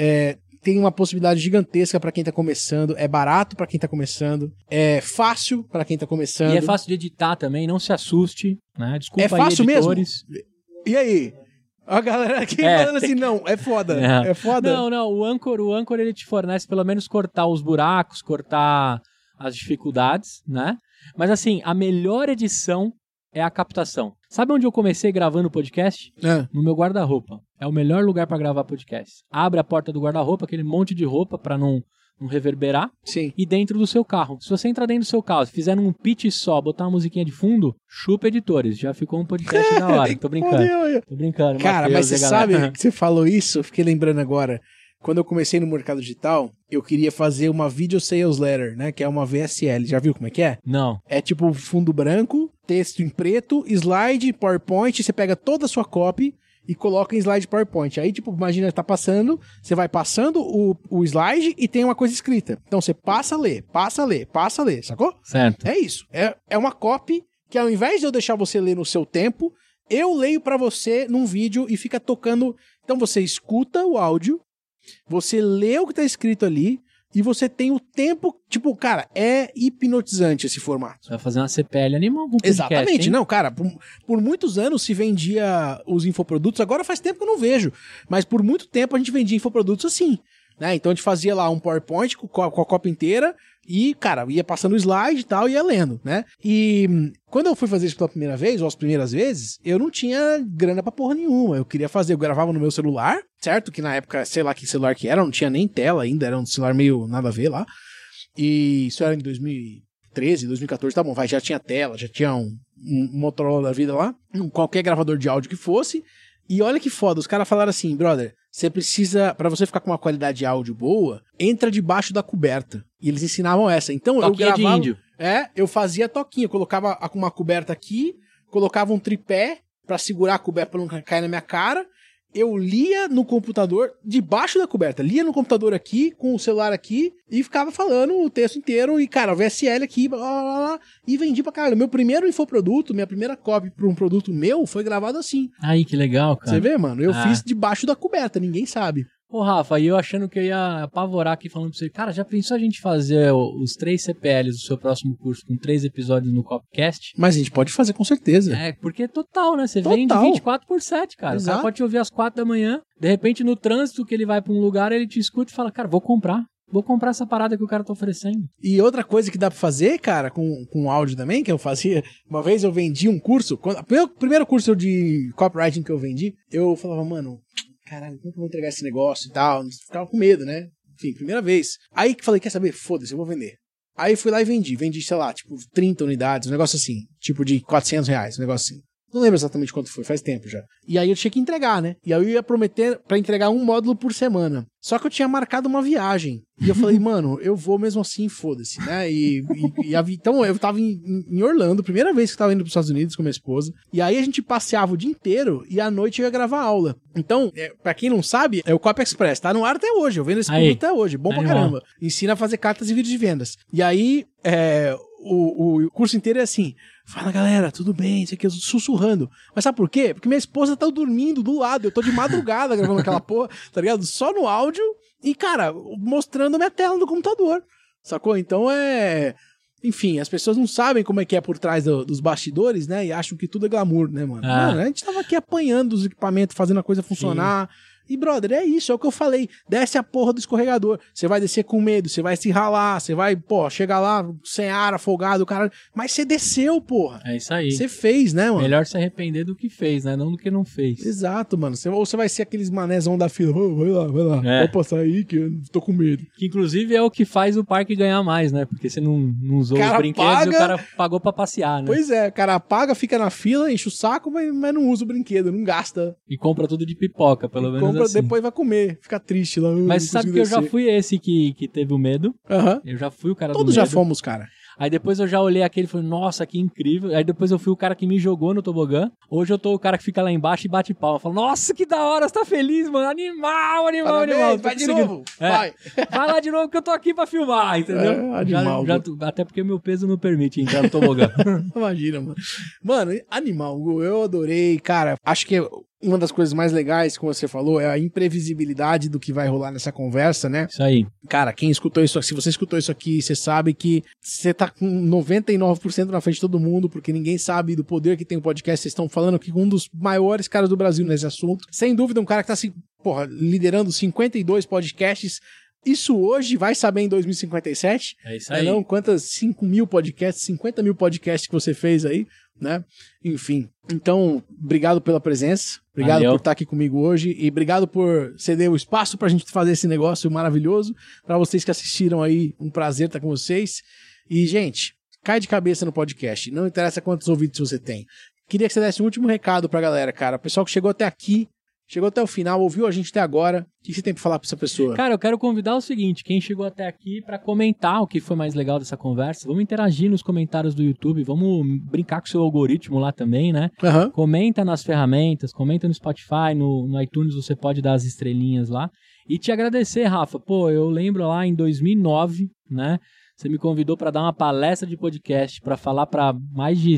tem uma possibilidade gigantesca pra quem tá começando, é barato pra quem tá começando, é fácil pra quem tá começando. E é fácil de editar também, não se assuste, né? Desculpa aí, editores. Mesmo? E aí? A galera aqui falando assim, não, é foda, é foda. Não, o Anchor ele te fornece pelo menos cortar os buracos, cortar as dificuldades, né? Mas assim, a melhor edição é a captação. Sabe onde eu comecei gravando podcast? No meu guarda-roupa. É o melhor lugar pra gravar podcast. Abre a porta do guarda-roupa, aquele monte de roupa pra não reverberar. Sim. E dentro do seu carro. Se você entrar dentro do seu carro, fizer um pitch só, botar uma musiquinha de fundo, chupa editores. Já ficou um podcast da hora. Tô brincando. Tô brincando. Cara, Mateus, mas você sabe que você falou isso? Eu fiquei lembrando agora. Quando eu comecei no mercado digital, eu queria fazer uma video sales letter, né? Que é uma VSL. Já viu como é que é? Não. É tipo fundo branco, texto em preto, slide, PowerPoint. Você pega toda a sua copy e coloca em slide PowerPoint. Aí, tipo, imagina, tá passando, você vai passando o slide e tem uma coisa escrita. Então, você passa a ler, sacou? Certo. É isso. É uma copy que ao invés de eu deixar você ler no seu tempo, eu leio pra você num vídeo e fica tocando. Então, você escuta o áudio, você lê o que tá escrito ali e você tem o tempo, tipo, cara, é hipnotizante esse formato. Você vai fazer uma CPL animal com podcast, exatamente, hein? Não, cara, por muitos anos se vendia os infoprodutos, agora faz tempo que eu não vejo, mas por muito tempo a gente vendia infoprodutos assim. né? Então a gente fazia lá um PowerPoint com a cópia inteira e, cara, ia passando o slide e tal, ia lendo, né? E quando eu fui fazer isso pela primeira vez, ou as primeiras vezes, eu não tinha grana pra porra nenhuma. Eu queria fazer, eu gravava no meu celular, certo? Que na época, sei lá que celular que era, não tinha nem tela ainda, era um celular meio nada a ver lá. E isso era em 2013, 2014, tá bom, já tinha tela, já tinha um Motorola da vida lá, qualquer gravador de áudio que fosse. E olha que foda, os caras falaram assim, brother, você precisa, pra você ficar com uma qualidade de áudio boa, entra debaixo da coberta. E eles ensinavam essa. Então toquinha eu gravava... de índio. Eu fazia toquinha, eu colocava uma coberta aqui, colocava um tripé pra segurar a coberta pra não cair na minha cara. Eu lia no computador, debaixo da coberta, lia no computador aqui, com o celular aqui, e ficava falando o texto inteiro, e, cara, o VSL aqui, blá, blá, blá, e vendi pra caralho. Meu primeiro infoproduto, minha primeira copy pra um produto meu, foi gravado assim. Aí, que legal, cara. Você vê, mano? Eu fiz debaixo da coberta, ninguém sabe. Ô, Rafa, e eu achando que eu ia apavorar aqui falando pra você, cara, já pensou a gente fazer os 3 CPLs do seu próximo curso com 3 episódios no Copcast? Mas a gente pode fazer com certeza. Porque é total, né? Você vende 24/7, cara. Exato. O cara pode te ouvir às 4 da manhã, de repente no trânsito que ele vai pra um lugar, ele te escuta e fala, cara, vou comprar essa parada que o cara tá oferecendo. E outra coisa que dá pra fazer, cara, com áudio também, que eu fazia, uma vez eu vendi um curso, o primeiro curso de copywriting que eu vendi, eu falava, mano, caralho, como que eu vou entregar esse negócio e tal? Ficava com medo, né? Enfim, primeira vez. Aí que falei, quer saber? Foda-se, eu vou vender. Aí fui lá e vendi, sei lá, tipo, 30 unidades, um negócio assim, tipo de R$400, um negócio assim. Não lembro exatamente quanto foi, faz tempo já. E aí eu tinha que entregar, né? E aí eu ia prometer pra entregar um módulo por semana. Só que eu tinha marcado uma viagem. E eu falei, mano, eu vou mesmo assim, foda-se, né? Então eu tava em Orlando, primeira vez que eu tava indo pros Estados Unidos com minha esposa. E aí a gente passeava o dia inteiro e à noite eu ia gravar aula. Então, pra quem não sabe, é o Copy Express. Tá no ar até hoje, eu vendo esse produto até hoje. Bom pra caramba. Ensina a fazer cartas e vídeos de vendas. E aí, o curso inteiro é assim, fala galera, tudo bem, isso aqui, eu sussurrando. Mas sabe por quê? Porque minha esposa tá dormindo do lado, eu tô de madrugada gravando aquela porra, tá ligado? Só no áudio e, cara, mostrando a minha tela do computador, sacou? Então enfim, as pessoas não sabem como é que é por trás dos bastidores, né? E acham que tudo é glamour, né, mano? Mano, a gente tava aqui apanhando os equipamentos, fazendo a coisa funcionar. Sim. E, brother, é isso, é o que eu falei. Desce a porra do escorregador. Você vai descer com medo, você vai se ralar, você vai, chegar lá sem ar, afogado, caralho. Mas você desceu, porra. É isso aí. Você fez, né, mano? Melhor se arrepender do que fez, né? Não do que não fez. Exato, mano. Ou você vai ser aqueles manézão da fila. Vai lá. Pode passar aí que eu tô com medo. Que, inclusive, é o que faz o parque ganhar mais, né? Porque você não usou os brinquedos e o cara pagou pra passear, né? Pois é, o cara paga, fica na fila, enche o saco, mas não usa o brinquedo, não gasta. E compra tudo de pipoca, pelo menos assim. Depois vai comer, fica triste lá. Mas sabe que eu já fui esse que teve o medo. Eu já fui o cara do medo. Todos já fomos, cara. Aí depois eu já olhei aquele e falei, nossa, que incrível. Aí depois eu fui o cara que me jogou no tobogã. Hoje eu tô o cara que fica lá embaixo e bate palma. Eu falo, nossa, que da hora, você tá feliz, mano. Animal. Parabéns, vai de novo. Vai lá de novo que eu tô aqui pra filmar, entendeu? Animal. Até porque meu peso não permite entrar no tobogã. Imagina, mano. Mano, animal, eu adorei, cara. Acho que uma das coisas mais legais, como você falou, é a imprevisibilidade do que vai rolar nessa conversa, né? Isso aí. Cara, quem escutou isso aqui, se você escutou isso aqui, você sabe que você tá com 99% na frente de todo mundo, porque ninguém sabe do poder que tem o podcast. Vocês estão falando aqui com um dos maiores caras do Brasil nesse assunto. Sem dúvida, um cara que tá assim, liderando 52 podcasts. Isso hoje vai saber em 2057. É isso aí. Não, quantas 5 mil podcasts, 50 mil podcasts que você fez aí, né? Enfim. Então, obrigado pela presença. Obrigado por estar aqui comigo hoje. E obrigado por ceder o espaço pra gente fazer esse negócio maravilhoso. Pra vocês que assistiram aí, um prazer estar com vocês. E, gente, cai de cabeça no podcast. Não interessa quantos ouvintes você tem. Queria que você desse um último recado pra galera, cara. O pessoal que chegou até aqui, chegou até o final, ouviu a gente até agora. O que você tem pra falar pra essa pessoa? Cara, eu quero convidar o seguinte, quem chegou até aqui pra comentar o que foi mais legal dessa conversa, vamos interagir nos comentários do YouTube, vamos brincar com o seu algoritmo lá também, né? Comenta nas ferramentas, comenta no Spotify, no iTunes, você pode dar as estrelinhas lá. E te agradecer, Rafa. Eu lembro lá em 2009, né? Você me convidou para dar uma palestra de podcast, para falar para mais de,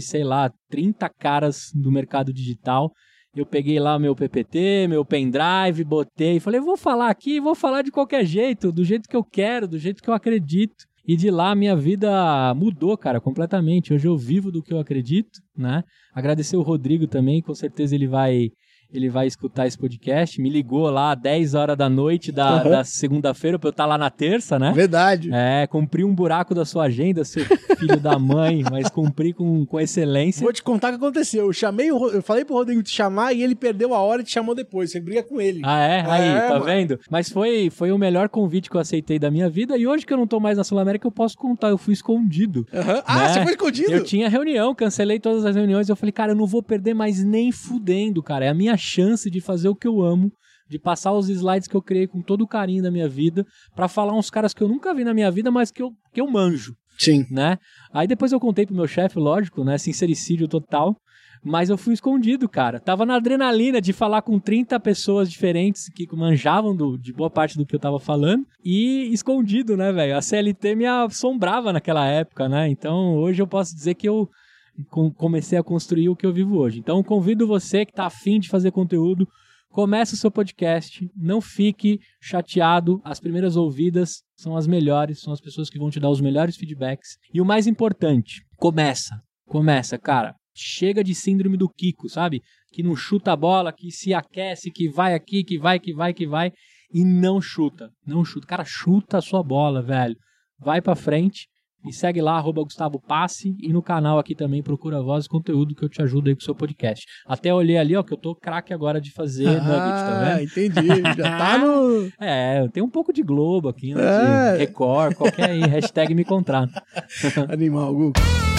30 caras do mercado digital. Eu peguei lá meu PPT, meu pendrive, botei, falei, vou falar aqui, vou falar de qualquer jeito, do jeito que eu quero, do jeito que eu acredito. E de lá minha vida mudou, cara, completamente. Hoje eu vivo do que eu acredito, né? Agradecer o Rodrigo também, com certeza ele vai ele vai escutar esse podcast, me ligou lá às 10 horas da noite da segunda-feira pra eu estar lá na terça, né? Verdade. Cumpri um buraco da sua agenda, seu filho da mãe, mas cumpri com excelência. Vou te contar o que aconteceu. Eu falei pro Rodrigo te chamar e ele perdeu a hora e te chamou depois. Você briga com ele. Ah, é? Aí, tá mano. vendo? Mas foi o melhor convite que eu aceitei da minha vida e hoje que eu não tô mais na Sul-América eu posso contar, eu fui escondido. Ah, você foi escondido? Eu tinha reunião, cancelei todas as reuniões, eu falei, cara, eu não vou perder mais nem fudendo, cara. É a minha chance de fazer o que eu amo, de passar os slides que eu criei com todo o carinho da minha vida, pra falar uns caras que eu nunca vi na minha vida, mas que eu manjo. Sim. Né? Aí depois eu contei pro meu chefe, lógico, né? Sincericídio total. Mas eu fui escondido, cara. Tava na adrenalina de falar com 30 pessoas diferentes que manjavam de boa parte do que eu tava falando. E escondido, né, velho? A CLT me assombrava naquela época, né? Então hoje eu posso dizer que eu comecei a construir o que eu vivo hoje. Então convido você que tá afim de fazer conteúdo, comece o seu podcast, não fique chateado, as primeiras ouvidas são as melhores, são as pessoas que vão te dar os melhores feedbacks. E o mais importante, começa, cara. Chega de síndrome do Kiko, sabe? Que não chuta a bola, que se aquece, que vai aqui, que vai, e não chuta. Cara, chuta a sua bola, velho. Vai pra frente, me segue lá, @Gustavo Passe, e no canal aqui também procura Voz e Conteúdo que eu te ajudo aí com o seu podcast. Até olhei ali, ó, que eu tô craque agora de fazer nugget, tá vendo? Entendi. Já tá no... eu tenho um pouco de Globo aqui, né? De Record, qualquer aí, hashtag me contrata. Animal, Gu.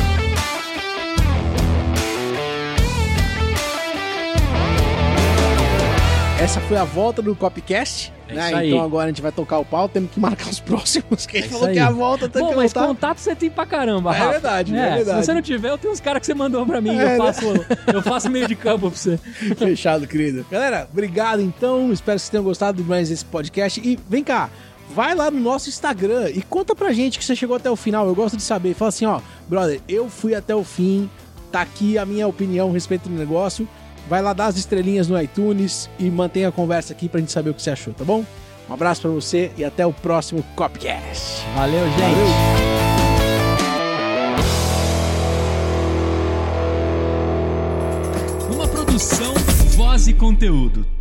Essa foi a volta do Copcast, né? Então agora a gente vai tocar o pau, temos que marcar os próximos, que a gente falou que é a volta, tem que mas contato você tem pra caramba, Rafa. É verdade. Se você não tiver, eu tenho uns caras que você mandou pra mim, eu faço meio de campo pra você. Fechado, querido. Galera, obrigado então, espero que vocês tenham gostado mais desse podcast e vem cá, vai lá no nosso Instagram e conta pra gente que você chegou até o final, eu gosto de saber, fala assim, ó, brother, eu fui até o fim, tá aqui a minha opinião a respeito do negócio. Vai lá dar as estrelinhas no iTunes e mantenha a conversa aqui pra gente saber o que você achou, tá bom? Um abraço pra você e até o próximo Copcast. Valeu, gente! Uma produção, Voz e Conteúdo.